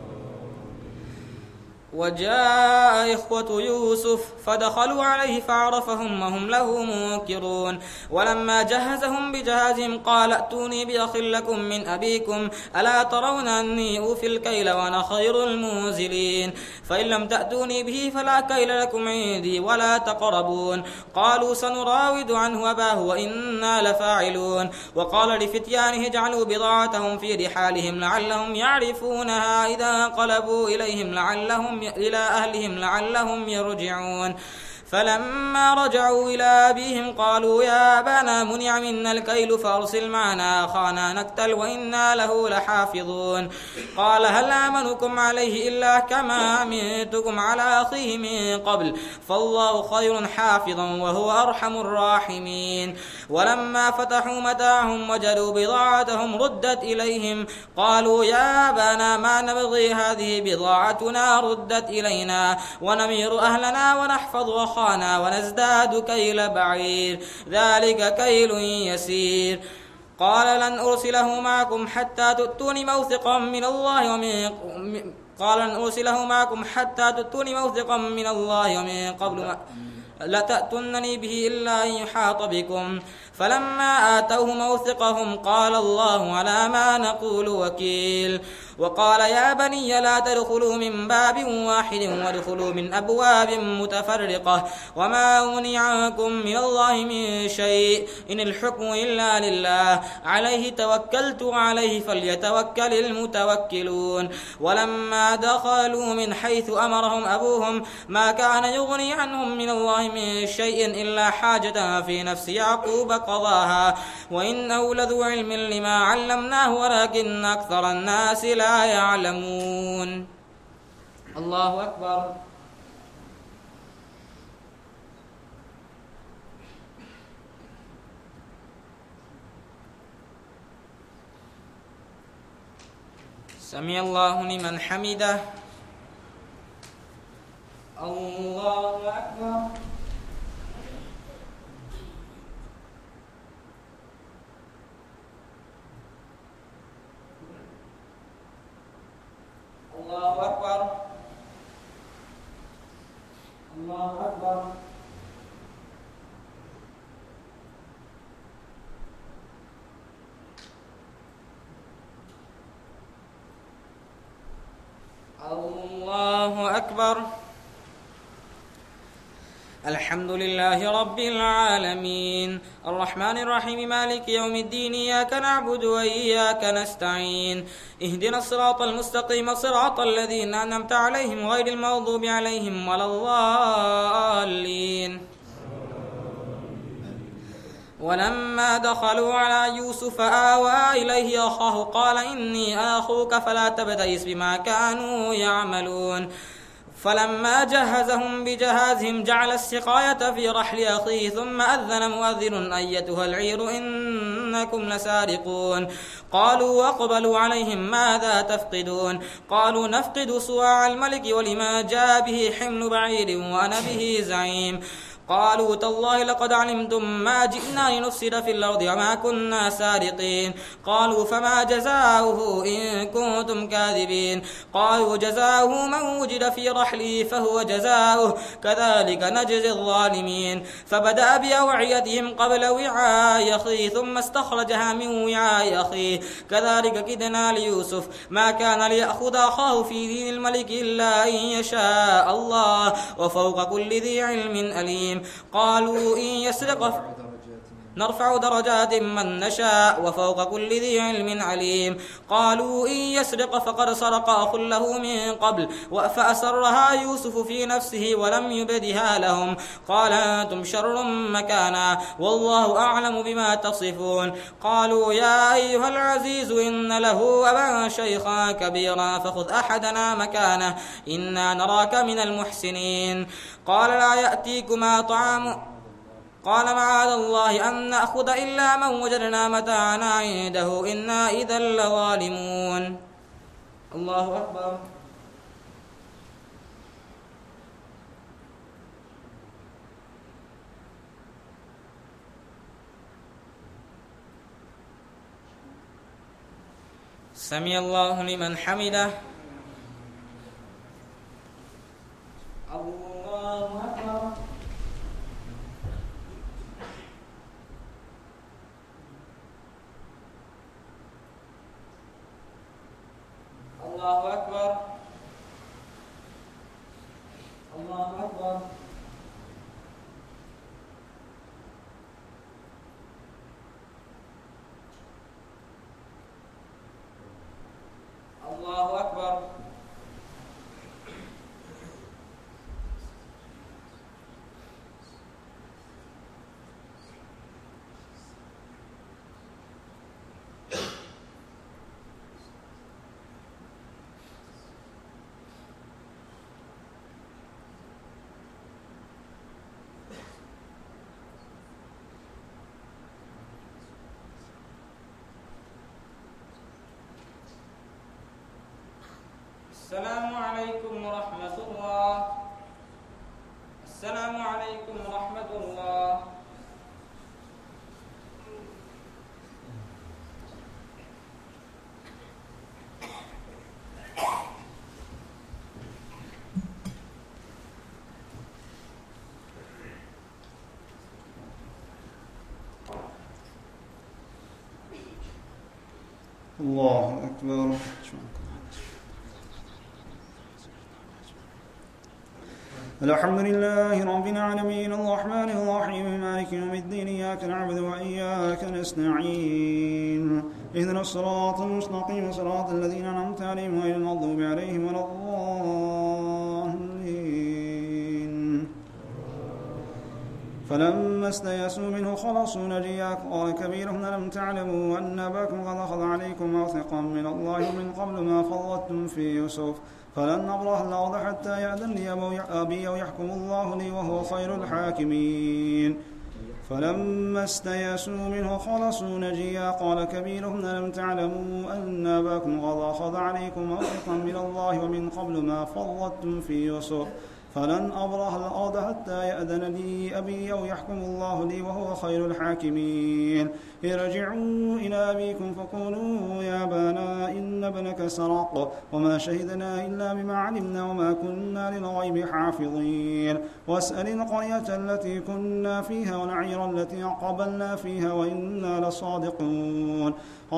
وجاء إخوة يوسف فدخلوا عليه فعرفهم وهم له منكرون ولما جهزهم بجهازهم قال ائتوني بأخ لكم من أبيكم ألا ترون أني أوفي الكيل وأنا خير المنزلين فإن لم تأتوني به فلا كيل لكم عندي ولا تقربون. قالوا سنراود عنه أباه وإنا لفاعلون. وقال لفتيانه اجعلوا بضاعتهم في رحالهم لعلهم يعرفونها إذا انقلبوا إلى أهلهم لعلهم يرجعون. فلما رجعوا إلى أبيهم قالوا يا أبانا منع منا الكيل فأرسل معنا أخانا نكتل وإنا له لحافظون. قال هل آمنكم عليه إلا كما أمنتكم على أخيه من قبل فالله خير حافظا وهو أرحم الراحمين. ولما فتحوا متاعهم وجدوا بضاعتهم ردت إليهم قالوا يا أبانا ما نبغي هذه بضاعتنا ردت إلينا ونمير أهلنا ونحفظ أخانا ونزداد كيل بعير ذلك كيل يسير. قال لن أرسله معكم حتى تؤتوني موثقا من الله ومن قبل لتأتونني به إلا أن يحاط بكم. فلما آتوه موثقهم قال الله على ما نقول وكيل. وقال يا بني لا تدخلوا من باب واحد وادخلوا من أبواب متفرقة وما أغني عنكم من الله من شيء إن الحكم إلا لله عليه توكلت وعليه فليتوكل المتوكلون. ولما دخلوا من حيث أمرهم أبوهم ما كان يغني عنهم من الله من شيء إلا حاجة في نفس يعقوب قضاها وإنه لذو علم لما علمناه ولكن أكثر الناس لا يعلمون. الله أكبر. سمع الله لمن حمده. الله أكبر. الله أكبر. الله أكبر. الله أكبر. الحمد لله رب العالمين الرحمن الرحيم مالك يوم الدين إياك نعبد وإياك نستعين اهدنا الصراط المستقيم صراط الذين أنعمت عليهم غير المغضوب عليهم ولا الضالين. ولما دخلوا على يوسف آوى إليه أخاه قال إني أخوك فلا تبتئس بما كانوا يعملون. فلما جهزهم بجهازهم جعل السقاية في رحل أخيه ثم أذن مؤذن أيتها العير إنكم لسارقون. قالوا وأقبلوا عليهم ماذا تفقدون قالوا نفقد صواع الملك ولما جاء به حمل بعير وأنا به زعيم. قالوا تالله لقد علمتم ما جئنا لنفسد في الأرض وما كنا سارقين. قالوا فما جزاؤه إن كنتم كاذبين. قالوا جزاؤه من وجد في رحله فهو جزاؤه كذلك نجزي الظالمين. فبدأ بأوعيتهم قبل وعاء أخيه ثم استخرجها من وعاء أخيه كذلك كدنا ليوسف ما كان ليأخذ أخاه في دين الملك إلا أن يشاء الله وفوق كل ذي علم أليم. قالوا إن يسرق نرفع درجات من نشاء وفوق كل ذي علم عليم. قالوا إن يسرق فقد سرق أخ له من قبل فأسرها يوسف في نفسه ولم يبدها لهم. قال أنتم شر مكانا والله أعلم بما تصفون. قالوا يا أيها العزيز إن له أبا شيخا كبيرا فخذ أحدنا مكانه إنا نراك من المحسنين. قال لا يأتيكما طعام قال معاذ الله أن نأخذ إلا من وجدنا متاعنا عنده إنا إذا لظالمون. الله أكبر. سمع الله لمن حمده. الله أكبر. الله أكبر. الله أكبر. الله أكبر. السلام عليكم ورحمة الله. السلام عليكم ورحمة الله. الله أكبر. الحمد لله رب العالمين الرحمن الرحيم مالك يوم الدين إياك نعبد وإياك نستعين اهدنا الصراط المستقيم صراط الذين أنعمت عليهم غير المغضوب عليهم ولا الضالين. فلما استيئسوا منه خلصوا نجيا قال كبيرهم ألم تعلموا أن أباكم قد أخذ عليكم موثقا من الله من قبل ما فرطتم في يوسف فلن أبرح الأرض حتى يأذن لي أبي ويحكم الله لي وهو خير الحاكمين. فلما استيئسوا منه خلصوا نجيا قال كبيرهم ألم تعلموا أن أباكم قد أخذ عليكم موثقا من الله ومن قبل ما فرطتم في يوسف فلن أبرح الأرض حتى يأذن لي أبي أو يحكم الله لي وهو خير الحاكمين. ارجعوا إلى أبيكم فقولوا يا أبانا إن ابنك سرق وما شهدنا إلا بما علمنا وما كنا للغيب حافظين. واسأل القرية التي كنا فيها والعير التي قبلنا فيها وإنا لصادقون.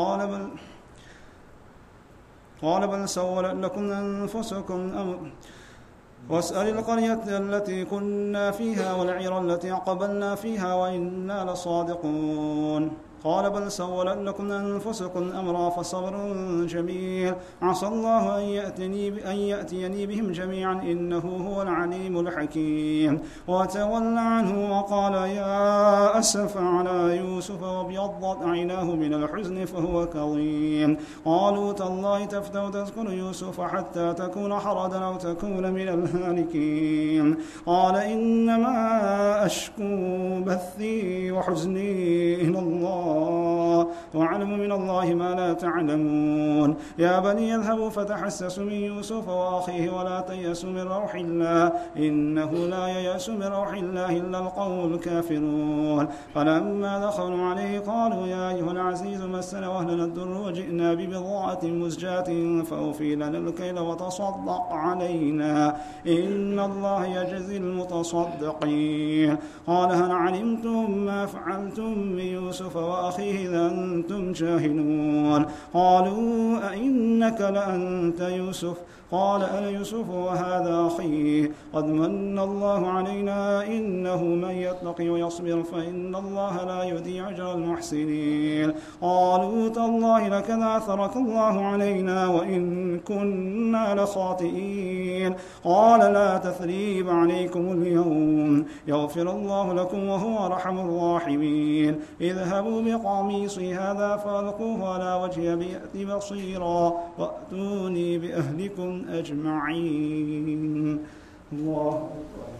قال بل سولت لكم أنفسكم واسأل القرية التي كنا فيها والعير التي قبلنا فيها وإنا لصادقون. قال بل سولت لكم أنفسكم أمرا فصبر جميل عسى الله أن يأتيني بهم جميعا إنه هو العليم الحكيم. وتولى عنه وقال يا أسف على يوسف وابيضت عيناه من الحزن فهو كظيم. قالوا تالله تفتأ تذكر يوسف حتى تكون حردا أو تكون من الهالكين. قال إنما أشكو بثي وحزني إلى الله وأعلم من الله ما لا تعلمون يا بني اذهبوا فتحسسوا من يوسف وأخيه ولا تيأسوا من روح الله إنه لا ييأس من روح الله إلا القوم الكافرون فلما دخلوا عليه قالوا يا أيها العزيز مسنا وأهلنا الضر وجئنا ببضاعة مزجاة فأوفي لنا الكيل وتصدق علينا إن الله يجزي المتصدقين قال هل علمتم ما فعلتم بيوسف وأخيه إذا أنتم جاهلون قالوا أئنك لأنت يوسف قال أنا يوسف وهذا أخي قد من الله علينا إنه من يتقي ويصبر فإن الله لا يضيع أجر المحسنين قالوا تالله لقد آثرك الله علينا وإن كنا لخاطئين قال لا تثريب عليكم اليوم يغفر الله لكم وهو أرحم الراحمين اذهبوا بقميصي هذا فألقوه على وجه أبي بصيرا وأتوني بأهلكم أجمعين الله أكبر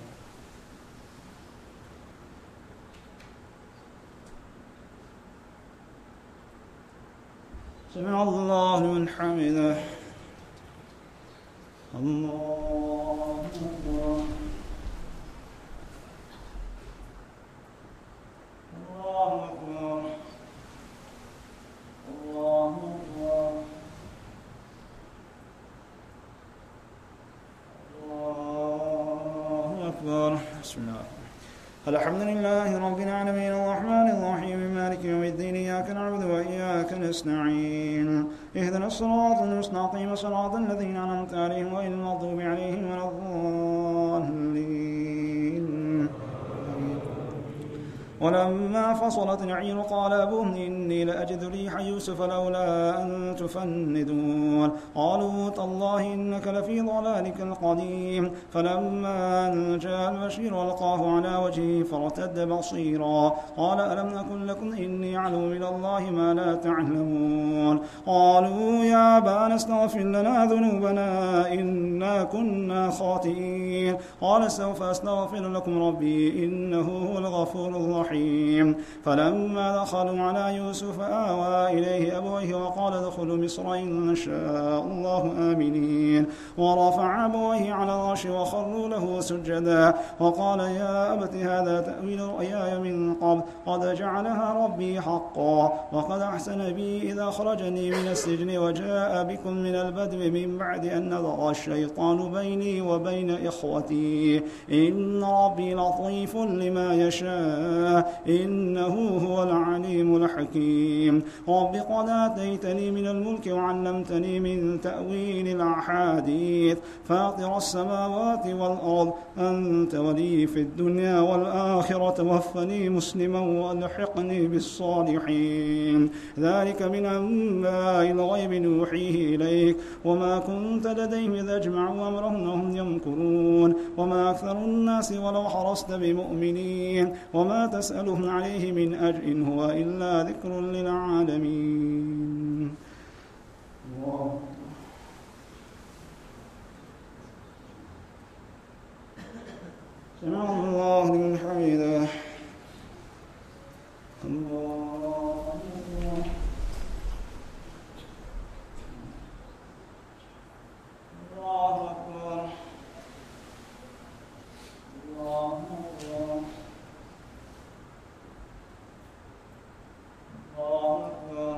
سمع الله لمن حمده الله أكبر الله أكبر الله أكبر الله أكبر بسم الله الحمد لله رب العالمين الرحمن الرحيم مالك يوم الدين إياك نعبد وإياك نستعين اهدنا الصراط المستقيم صراط الذين أنعمت عليهم غير المغضوب عليهم ولا الضالين ولما فصلت العير قال أبوهم إني لأجد ريح يوسف لولا أن تفندون قالوا تالله إنك لفي ضلالك القديم فلما أن جاء البشير ألقاه على وجهه فارتد بصيرا قال ألم أقل لكم إني أعلم من الله ما لا تعلمون قالوا يا أبانا استغفر لنا ذنوبنا إنا كنا خاطئين قال سوف أستغفر لكم ربي إنه هو الغفور الرحيم فلما دخلوا على يوسف آوى إليه أبويه وقال ادخلوا مصر إن شاء الله آمنين ورفع أبويه على العرش وخروا له سجدا وقال يا أبت هذا تأويل رؤياي من قبل قد جعلها ربي حقا وقد أحسن بي إذا أخرجني من السجن وجاء بكم من البدو من بعد أن نزغ الشيطان بيني وبين إخوتي إن ربي لطيف لما يشاء إنه هو العليم الحكيم رب قد آتيتني من الملك وعلمتني من تأويل الأحاديث فاطر السماوات والأرض أنت ولي في الدنيا والآخرة توفني مسلما والحقني بالصالحين ذلك من أنباء الغيب نوحيه إليك وما كنت لديهم إذ أجمعوا أمرهم وهم يمكرون وما أكثر الناس ولو حرصت بمؤمنين وما تسألهم عليه من أجر هو إلا ذكر للعالمين الله سمع الله لمن حمده الله أكبر الله أكبر الله أكبر الله أكبر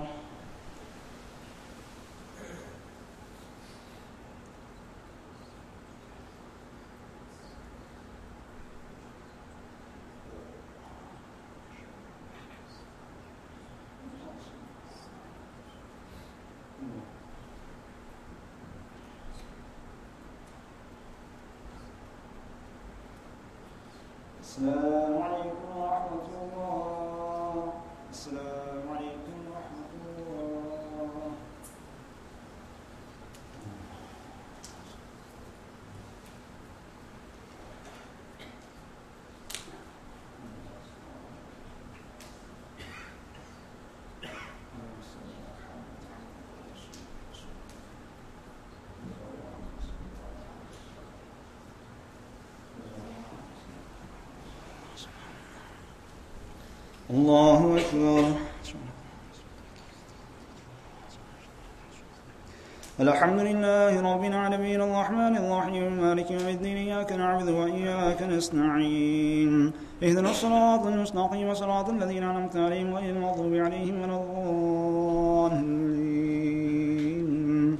السلام عليكم ورحمة الله السلام عليكم ورحمة الله الله أكبر الحمد لله رب العالمين الرحمن الرحيم مالك يوم الدين إياك نعبد وإياك نستعين اهدنا الصراط المستقيم صراط الذين أنعمت عليهم غير المغضوب عليهم ولا الضالين.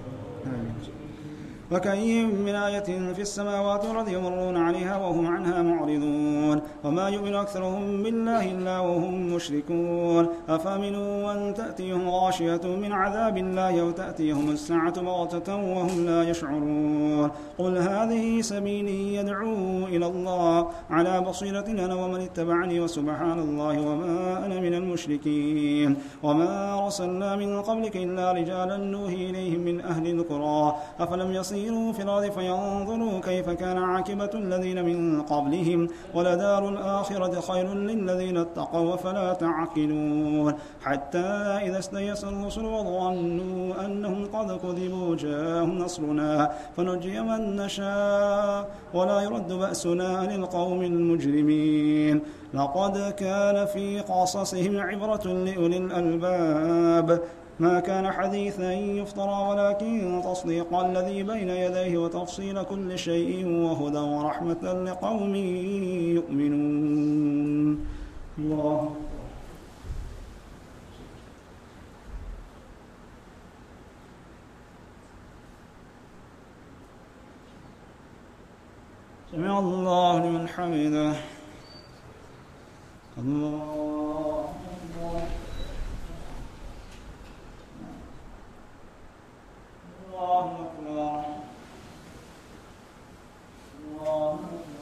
وكأي من آية في السماوات والأرض يمرون عليها وهم عنها معرضون وما يؤمن أكثرهم بالله إلا وهم مشركون أفأمنوا أن تأتيهم غاشية من عذاب الله أو تأتيهم الساعة بغتة وهم لا يشعرون قل هذه سبيلي يدعو إلى الله على بصيرة أنا ومن اتبعني وسبحان الله وما أنا من المشركين وما أرسلنا من قبلك إلا رجالا نوحي إليهم من أهل القرى أفلم يصيروا في الأرض فينظروا كيف كان عاقبة الذين من قبلهم ولدار الآخرة خير للذين اتقوا فلا تعقلون حتى إذا استيأس الرسل وظنوا أنهم قد كذبوا جاءهم نصرنا فنجي من نشاء ولا يرد بأسنا عن القوم المجرمين لقد كان في قصصهم عبرة لأولي الألباب ما كان حديثا يفترى ولكن تصديق الذي بين يديه وتفصيل كل شيء وهدى ورحمة لقوم يؤمنون. الله سمع الله لمن حمده. الله أكبر. الله أكبر. الله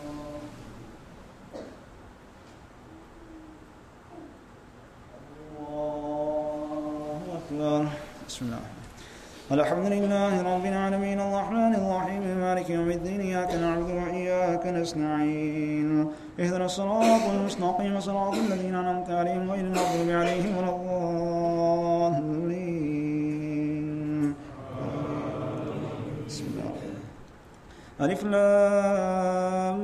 أكبر. بسم الله. الحمد لله رب العالمين الرحمن الرحيم مالك يوم الدين إياك نعبد وإياك نستعين اهدنا الصراط المستقيم صراط الذين أنعمت عليهم غير المغضوب عليهم ولا الضالين. بسم الله. ألف لام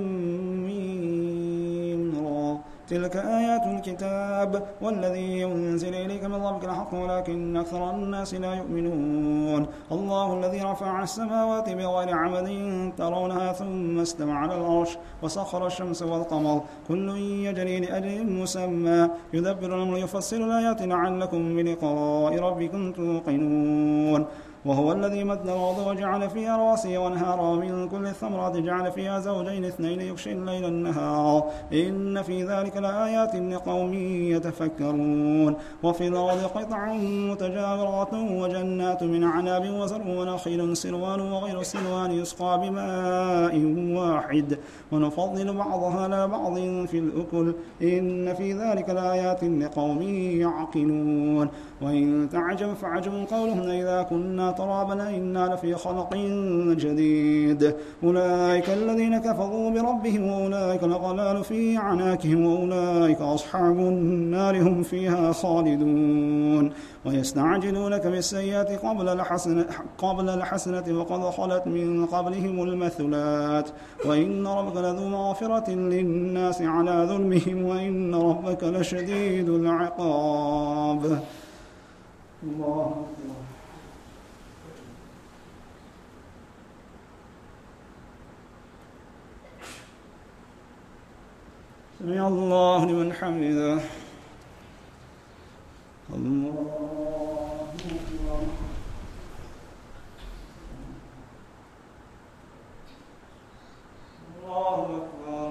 ميم را تلك آيات الكتاب والذي ينزل إليك من ربك الحق ولكن أكثر الناس لا يؤمنون الله الذي رفع السماوات بغير عمد ترونها ثم استوى على العرش وسخر الشمس والقمر كل يجري لأجل مسمى يدبر الأمر يفصل الآيات لعلكم بلقاء ربكم توقنون وهو الذي مد الأرض وجعل فيها رواسي وانهارا من كل الثمرات جعل فيها زوجين اثنين يغشي الليل النهار إن في ذلك لآيات لقوم يتفكرون وفي الأرض قطع متجاورات وجنات من أعناب وزرع ونخيل سنوان وغير سنوان يسقى بماء واحد ونفضل بعضها على بعض في الأكل إن في ذلك لآيات لقوم يعقلون وإن تعجب فعجب قولهم إذا كنا ترابا إنا لفي خلق جديد أولئك الذين كفروا بربهم وأولئك الأغلال في أعناقهم وأولئك أصحاب النار هم فيها خالدون ويستعجلونك بالسيئات قبل الحسنة وقد خلت من قبلهم المثلات وإن ربك لذو مغفرة للناس على ظلمهم وإن ربك لشديد العقاب. الله أكبر. سمع الله لمن حمده. الله أكبر. الله أكبر.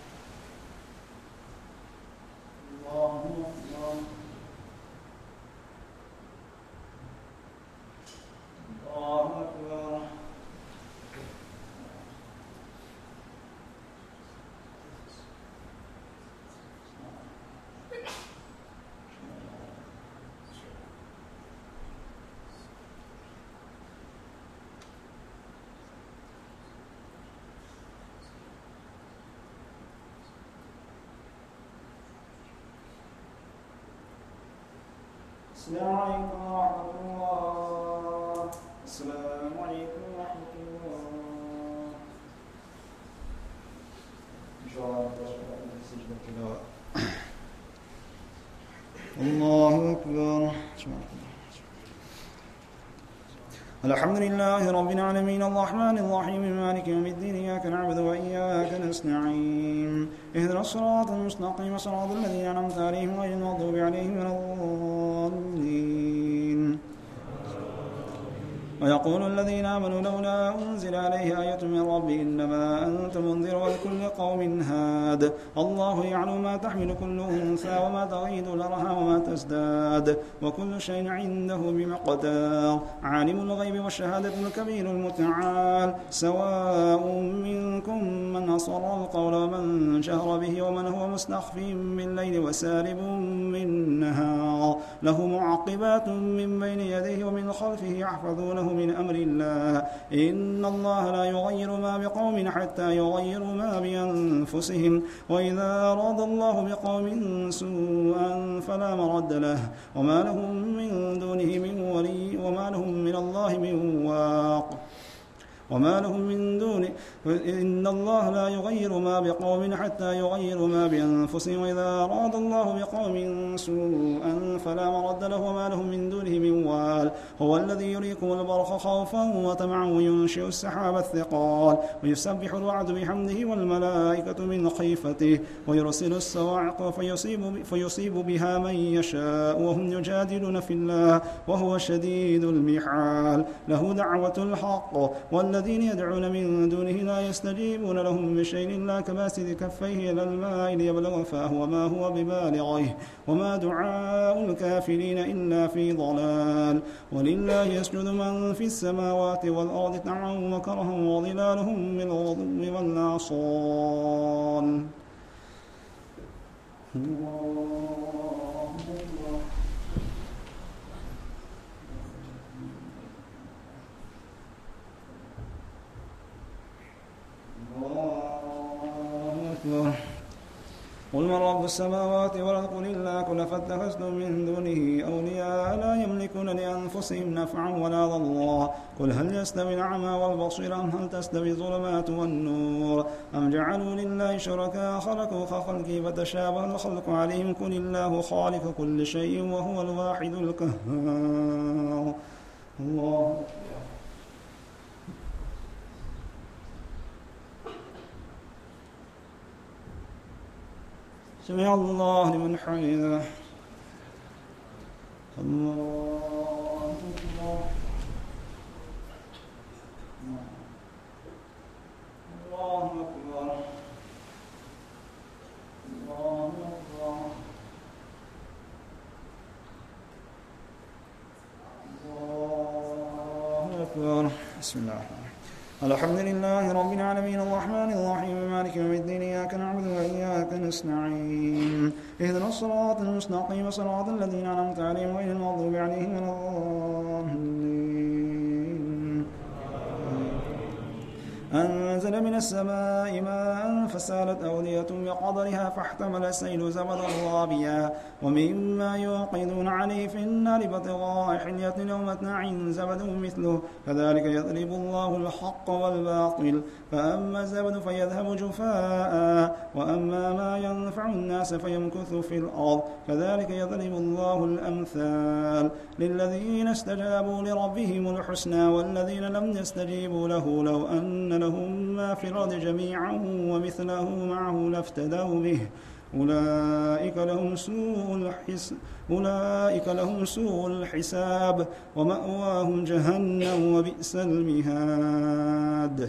الله أكبر. الله أكبر. السلام عليكم ورحمة الله. السلام عليكم ورحمة الله. إن شاء الله الله أكبر. الحمد لله رب العالمين الرحمن الرحيم مالك يوم الدين إياك نعبد وإياك نستعين اهدنا الصراط المستقيم صراط الذين أنعمت عليهم غير المغضوب عليهم ولا الضالين. ويقول الذين آمنوا لولا أنزل عليه آية من ربه إنما أنت منذر ولكل قوم هاد الله يعلم ما تحمل كل أنثى وما تغيض الأرحام وما تزداد وكل شيء عنده بمقدار عالم الغيب والشهادة الكبير المتعال سواء منكم من أسر القول ومن جهر به ومن هو مستخف بالليل وسارب بالنهار له معقبات من بين يديه ومن خلفه يحفظونه من أمر الله إن الله لا يغير ما بقوم حتى يغيروا ما بأنفسهم وإذا أراد الله بقوم سوءا فلا مرد له وما لهم من دونه من ولي وما لهم من الله من واق وما لهم من دونه إن الله لا يغير ما بقوم حتى يغيروا ما بأنفسهم وإذا أراد الله بقوم سوءا فلا مرد له وما لهم من دونه من وال هو الذي يريكم البرق خوفا وطمعا وينشئ السحاب الثقال ويسبح الرعد بحمده والملائكة من خيفته ويرسل الصواعق فيصيب بها من يشاء وهم يجادلون في الله وهو شديد المحال له دعوة الحق والذين يدعون من دونه لا يستجيبون لهم بشيء إلا كباسط كفيه إلى الماء ليبلغ فاه وما هو ببالغه وما دعاء الكافرين إلا في ضلال ولله يسجد من في السماوات والأرض طوعا وكرها وظلالهم بالغدو والآصال. قل من رب السماوات والأرض قل الله قل فاتخذتم من دونه أولياء لا يملكون لأنفسهم نفعا ولا ضرا قل هل يستوي الأعمى والبصير أم هل تستوي الظلمات والنور أم جعلوا لله شركاء خلقوا كخلقه فتشابه الخلق عليهم قل الله خالق كل شيء وهو الواحد القهار. الله سمع الله لمن حمده. الله أكبر. الله أكبر. الله أكبر. الله أكبر. بسم الله الرحمن الرحيم. الحمد لله رب العالمين الرحمن الرحيم مالك يوم الدين إياك نعبد وإياك نستعين اهدنا الصراط المستقيم صراط الذين أنعمت عليهم غير المغضوب عليهم ولا الضالين. أنزل من السماء ماء فسالت أودية بقدرها فاحتمل السيل زبدا رابيا ومما يوقدون عليه في النار ابتغاء حلية أو متاع زبد مثله كذلك يضرب الله الحق والباطل فأما الزبد فيذهب جفاء وأما ما ينفع الناس فيمكث في الأرض كذلك يضرب الله الأمثال للذين استجابوا لربهم الحسنى والذين لم يستجيبوا له لو أن لهم ما في الأرض جميعا ومثله معه لافتدوا به أولئك لهم سوء الحساب ومأواهم جهنم وبئس المهاد.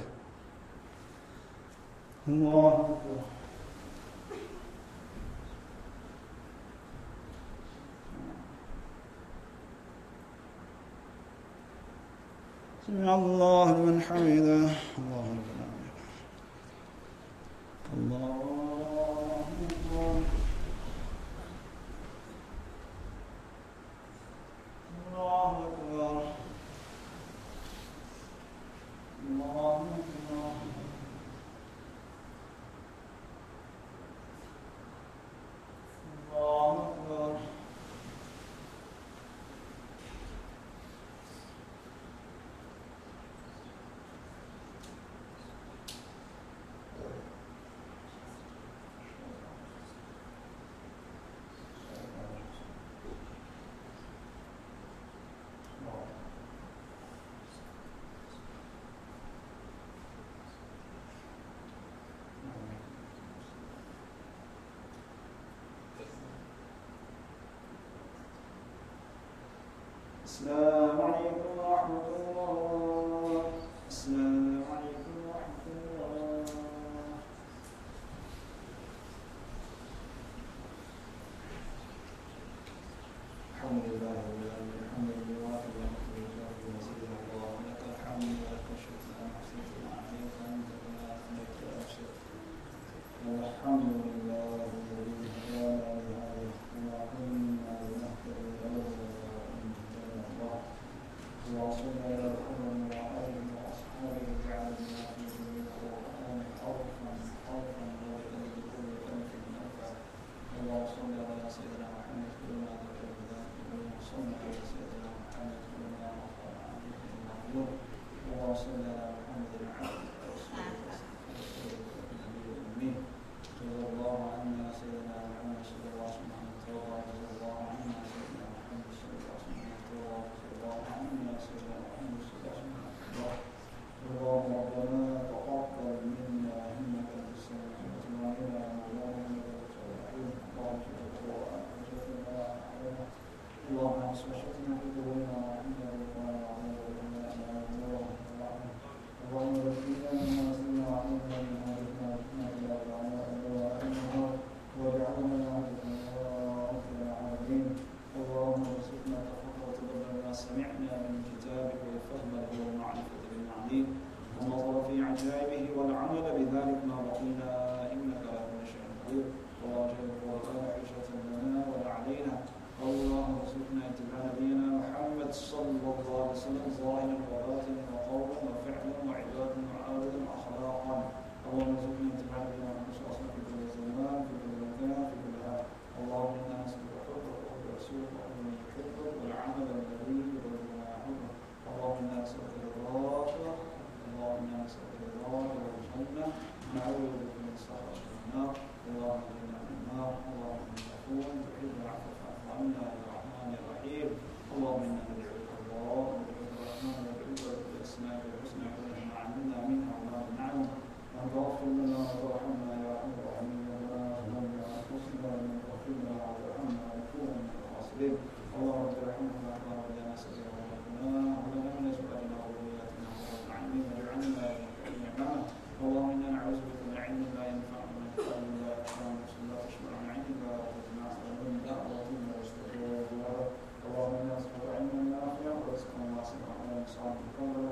الله أكبر. سمع الله لمن حمده. الله أكبر. الله أكبر. الله أكبر. الله أكبر. الله أكبر. السلام عليكم ورحمة الله. السلام عليكم ورحمة الله. الحمد لله رب العالمين. الحمد لله رب العالمين. وسيدنا الله لك الحمد ولك الشكر على حسنك عليك أنت بما أثنيت وأشهد. الحمد لله الذي هدانا لهذا وما كنا لنهتدي لولا أن هدانا الله. وصلى على محمد وآله وأصحابه وجعلنا في جميع القرآن حرفا وإلى كل ألف نفع. اللهم صل على سيدنا محمد كلما ذكرنا وصل على سيدنا محمد كلما غفر عنه المغفور. اللهم صل على محمد عبدك ورسولك النبي الأمين. رضي الله عنا سيدنا محمد صلى الله عليه وسلم. رضي الله عنا سيدنا محمد صلى الله عليه وسلم. رضي الله عنا سيدنا محمد صلى الله عليه وسلم. اللهم ربنا تقبل منا إنك أنت السميع العليم وإنا مولانا إنك أنت الرحيم. اللهم صل القرآن حجتنا علينا. اللهم اصلح شأننا في قلوبنا وعنا بالقرآن وعنا بالقرآن. اللهم ذكرنا مما نسينا وعلمنا مما جهلنا وجعلنا إلى العلماء واجعلنا نهدنا رب العالمين. اللهم ارزقنا التفقه وتدبر ما سمعنا من كتابك والفهم له والمعرفة بالمعلوم والنظر في عجائبه والعمل بذلك ما بقينا إنك على كل شيء قدير. اللهم اجعل القرآن حجة لنا ولا علينا. اللهم ارزقنا اتباع نبينا محمد صلى الله عليه وسلم ظاهرا وباطنا وقولا وفعلا وعبادا وعابدا واخلاقا. اللهم ارزقنا اتباع نبينا محمد صلى الله عليه وسلم في كل زمان في كل مكان في كل حال. اللهم انا نسالك حبك وحب رسولك وحب من يحبك والعمل الذي يرضي ما يحبك. اللهم انا نسالك رضاك. اللهم انا نسالك رضاك والجنه. نعوذ بك من سخطك النار. اللهم اجعلنا من النار. اللهم انك عفو تحب العفو فاعف عنا يا الرحمن الرحيم. اللهم انا ندعوك الله ندعوك الرحمن ندعوك باسمائك الحسنى كلها ما علمنا منها وما لم نعلم. أن تغفر لنا وترحمنا يا أرحم الراحمين. ربنا ظلمنا أنفسنا وإن لم تغفر لنا وترحمنا لنكونن من الخاسرين. اللهم رب ارحمنا كما ربيانا صغيرا وهب لنا من أزواجنا وذرياتنا قرة أعين واجعلنا للمتقين إماما. اللهم إنا نعوذ بك من علم لا ينفع ومن قلب لا يخشى ونفس لا تشبع من علم لا تجمع ومن دعوة لا يستجاب لها. اللهم إنا نسألك علما نافعا ورزقا واسعا وعملا صالحا كاملا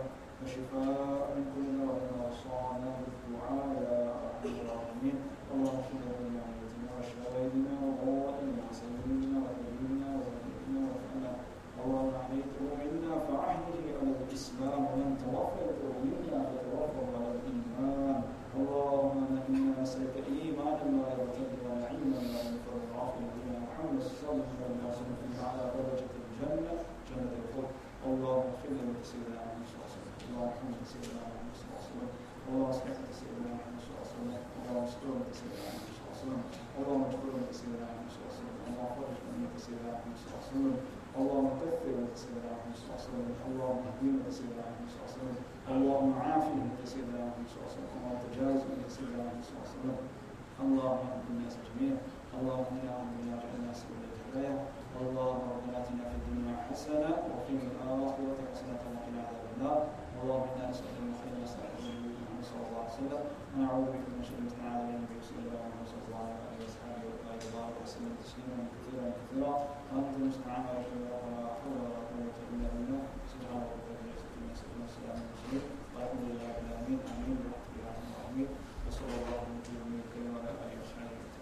وشفاء من كل داء وصانا بالدعاء يا ارحم الراحمين. اللهم اغفر لنا ولوالدينا وشهدائنا وغائبنا وسيدنا وكبيرنا وذريتنا وفعلنا. اللهم احييته منا فاحيه على الاسلام ومن توفيته منا فتوفه على الايمان. اللهم انا نسالك ايمانا لا يرتد وعلما لا ينفر وعافيه نبينا محمد صلى الله عليه وسلم على درجه الجنه جنه الخلد. اللهم اغفر لنا سيدنا محمد صلى الله عليه وسلم. اللهم ارحمنا سيدنا محمد صلى الله عليه وسلم. اللهم اصلح سيدنا محمد صلى الله عليه وسلم. اللهم استر سيدنا محمد صلى الله عليه وسلم. اللهم اغفر سيدنا محمد صلى الله عليه وسلم. اللهم فرج من سيدنا محمد صلى الله عليه وسلم. اللهم كفر سيدنا محمد صلى الله عليه وسلم. اللهم اهدنا سيدنا محمد صلى الله عليه وسلم. اللهم عافنا سيدنا محمد صلى الله عليه وسلم. اللهم تجاوز من سيدنا محمد صلى الله عليه وسلم. اللهم اهد الناس جميعا. اللهم انا بنا جعلنا سبيل الهدايه. اللهم ربنا اتنا في الدنيا حسنه وفي الاخره حسنه وقنا عذاب النار. اللهم انا نسالك من خير ما سالك من محمد صلى الله عليه وسلم ونعوذ بك من شر ما استعاذ به النبي صلى الله عليه واصحابه وآله وسلم تسليما كثيرا كثيرا. وانت المستعان ولا حول ولا قوه الا بالله. سبحان ربك رب العزه عما يصفون وسلام على المرسلين والحمد لله رب العالمين. امين برحمتك يا ارحم الراحمين. وصلى الله على نبينا الكريم وعلى اله وصحبه وسلم.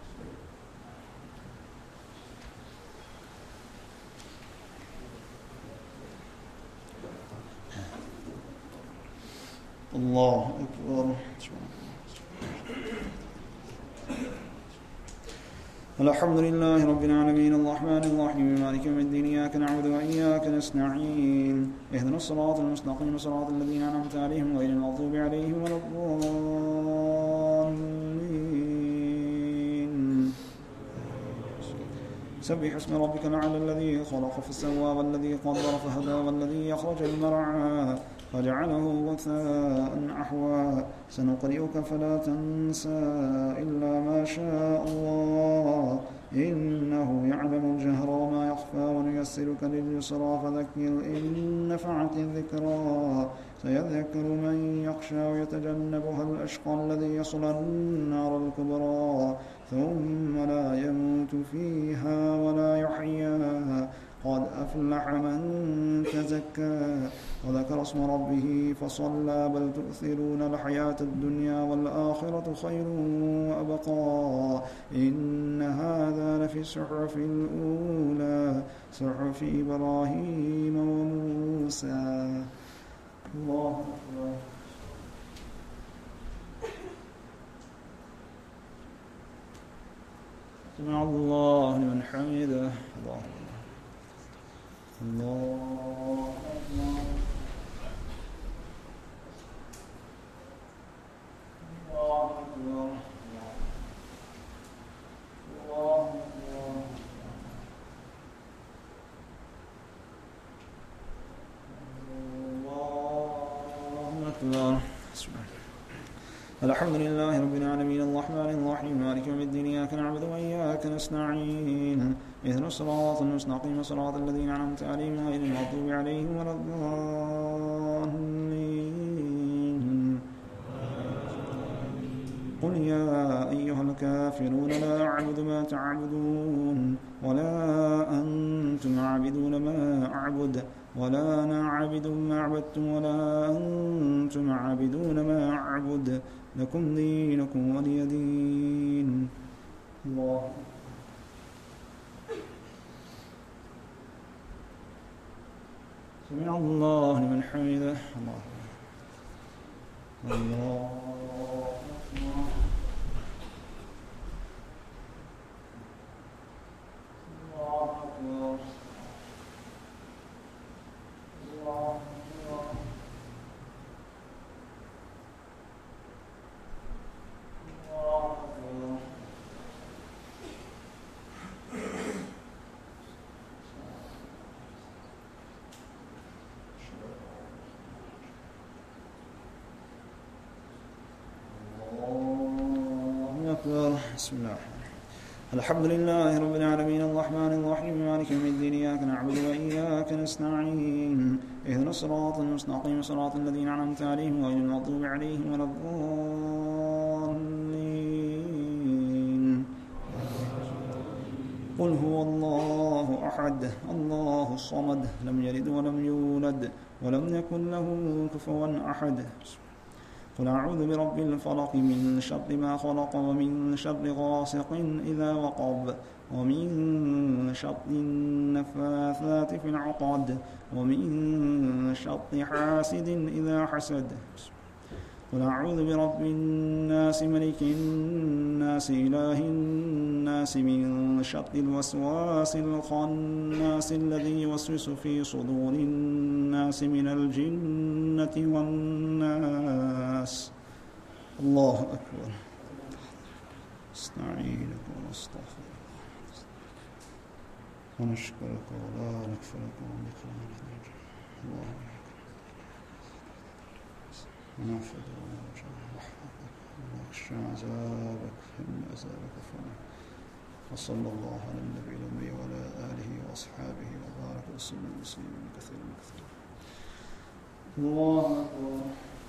الله أكبر. الحمد لله رب العالمين الرحمن الرحيم مالك يوم الدين إياك نعبد وإياك نستعين اهدنا الصراط المستقيم صراط الذين أنعمت عليهم غير المغضوب عليهم ولا الضالين. سبح اسم ربك الأعلى الذي خلق فسوى والذي قدر فهدى والذي أخرج المرعى فجعله غثاء أحوى. سنقرئك فلا تنسى إلا ما شاء الله إنه يعلم الجهر وما يخفى ونيسرك لليسرى فذكر إن نفعت الذكرى سيذكر من يخشى ويتجنبها الأشقى الذي يصلى النار الكبرى ثم لا يموت فيها ولا يحيا قد أفلح من تزكى وذكر اسم ربه فصلى بل تؤثرون الحياة الدنيا والآخرة خير وأبقى إن هذا لفي الصحف الأولى صحف إبراهيم وموسى. الله أكبر. سمع الله لمن حمده. الله الله أكبر. الله أكبر. الله أكبر. الله أكبر. الحمد لله رب العالمين الرحمن الرحيم مالك يوم الدين إياك نعبد وإياك نستعين اهدنا الصراط المستقيم صراط الذين أنعمت عليهم غير المغضوب عليهم ولا الضالين. قل يا أيها الكافرون لا أعبد ما تعبدون ولا أنتم عابدون ما أعبد ولا أنا عابد ما عبدتم ولا أنتم عابدون ما أعبد لكم دينكم ولي دين. الله سمع الله لمن حمده. الله الله أكبر. الله بسم الله. الحمد لله رب العالمين الرحمن الرحيم مالك يوم الدين إياك نعبد وإياك نستعين اهدنا الصراط المستقيم صراط الذين أنعمت عليهم غير المغضوب عليهم ولا الضالين. قل هو الله أحد الله الصمد لم يلد ولم يولد ولم يكن له كفوا أحد. قل أعوذ برب الفلق من شر ما خلق ومن شر غاسق إذا وقب ومن شر النفاثات في العقد ومن شر حاسد إذا حسد. قل أعوذ برب الناس ملك الناس إله الناس من شر الوسواس الخناس الذي يوسوس في صدور الناس من الجنة والناس. الله أكبر. استعينك ونستغفرك ونشكرك ولا نكفرك ونخلعك. الله ونحفظ ونرجع ونحفظك ونخشى عذابك إن عذابك فرح. وصلى الله على النبي الأمي وعلى آله وأصحابه وبارك وسلم تسليما كثيرا كثيرا. الله أكبر.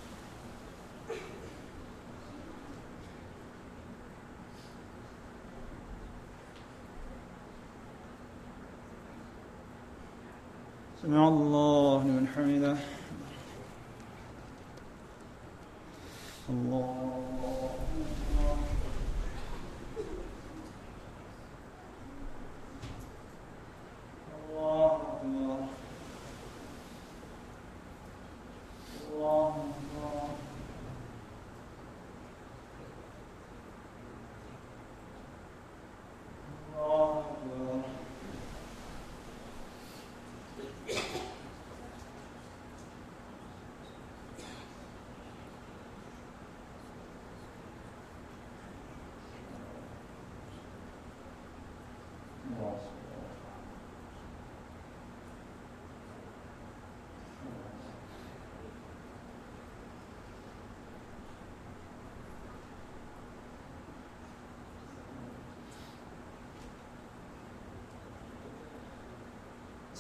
سمع الله لمن حمده. الله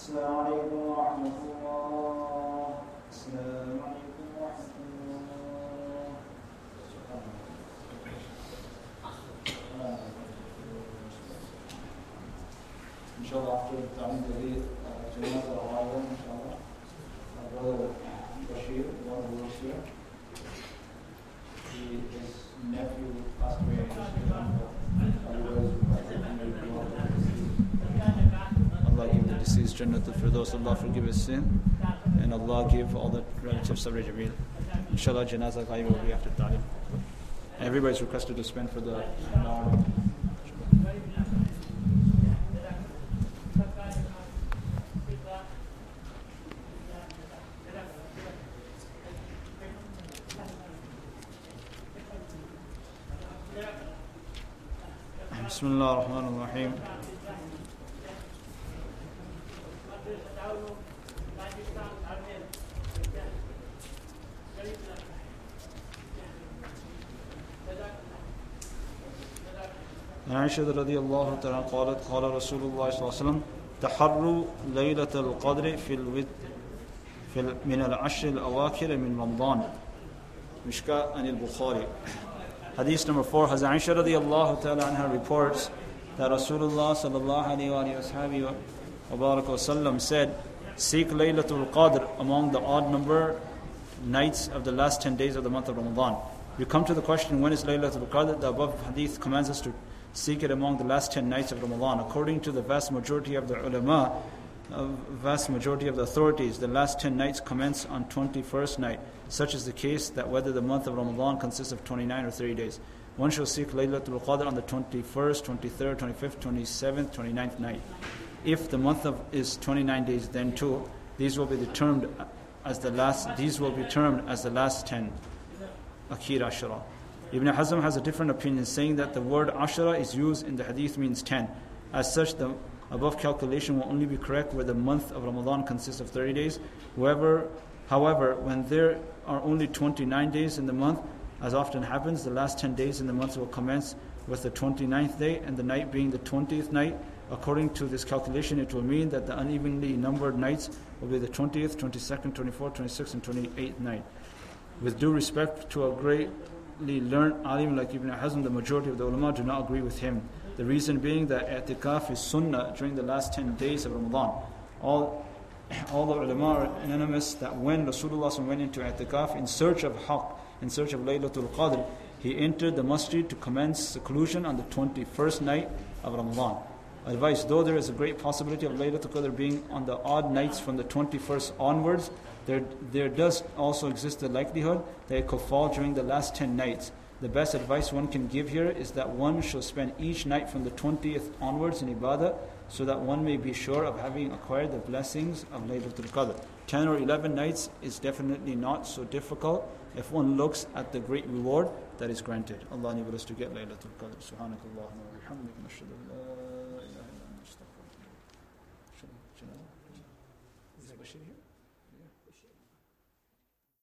السلام عليكم ورحمة الله. السلام عليكم ورحمة الله. Inshallah, after Ta'lim Tahir, Janazah Al-Awwal, inshallah, my brother Bashir, one who works here, his nephew passed away Allah give the deceased Jannatul Firdaus, Allah forgive his sin, and Allah give all the relatives Sabr Jameel. Inshallah, Janazah Ghaib will be after Ta'lim. Everybody's requested to spend for the Bismillah ar-Rahman ar-Rahim. عائشة رضي الله تعالى قالت قال رسول الله صلى الله عليه وسلم تحروا ليلة القدر من العشر الأواخر من رمضان. Mishkat and al-Bukhari. Hadith number 4, Hazrat Aisha radiyallahu ta'ala anha reports that Rasulullah sallallahu alayhi wa sallam said, seek Laylatul Qadr among the odd number nights of the last 10 days of the month of Ramadan. We come to the question, when is Laylatul Qadr? The above hadith commands us to seek it among the last 10 nights of Ramadan. According to the vast majority of the ulama, vast majority of the authorities, the last 10 nights commence on 21st night. Such is the case that whether the month of Ramadan consists of 29 or 30 days. One shall seek Laylatul Qadr on the 21st, 23rd, 25th, 27th, 29th night. If the month is 29 days, then too, these will be termed as the last 10 Akhir Ashara. Ibn Hazm has a different opinion, saying that the word Ashara is used in the hadith means 10. As such, the above calculation will only be correct where the month of Ramadan consists of 30 days. However, when there are only 29 days in the month, as often happens, the last 10 days in the month will commence with the 29th day and the night being the 20th night. According to this calculation, it will mean that the unevenly numbered nights will be the 20th, 22nd, 24th, 26th, and 28th night. With due respect to a greatly learned alim like Ibn Hazm, the majority of the ulama do not agree with him. The reason being that i'tikaf is sunnah during the last 10 days of Ramadan. All the ulama are unanimous that when Rasulullah went into i'tikaf in search of haqq, in search of Laylatul Qadr, he entered the masjid to commence seclusion on the 21st night of Ramadan. Advice, though there is a great possibility of Laylatul Qadr being on the odd nights from the 21st onwards, there does also exist the likelihood that it could fall during the last 10 nights. The best advice one can give here is that one shall spend each night from the 20th onwards in ibadah, so that one may be sure of having acquired the blessings of Laylatul Qadr. 10 or 11 nights is definitely not so difficult if one looks at the great reward that is granted. Allah enable us to get Laylatul Qadr. Subhanakallahumma wa bihamdika, nashhadu an la ilaha illa anta, astaghfiruka wa atubu ilayk.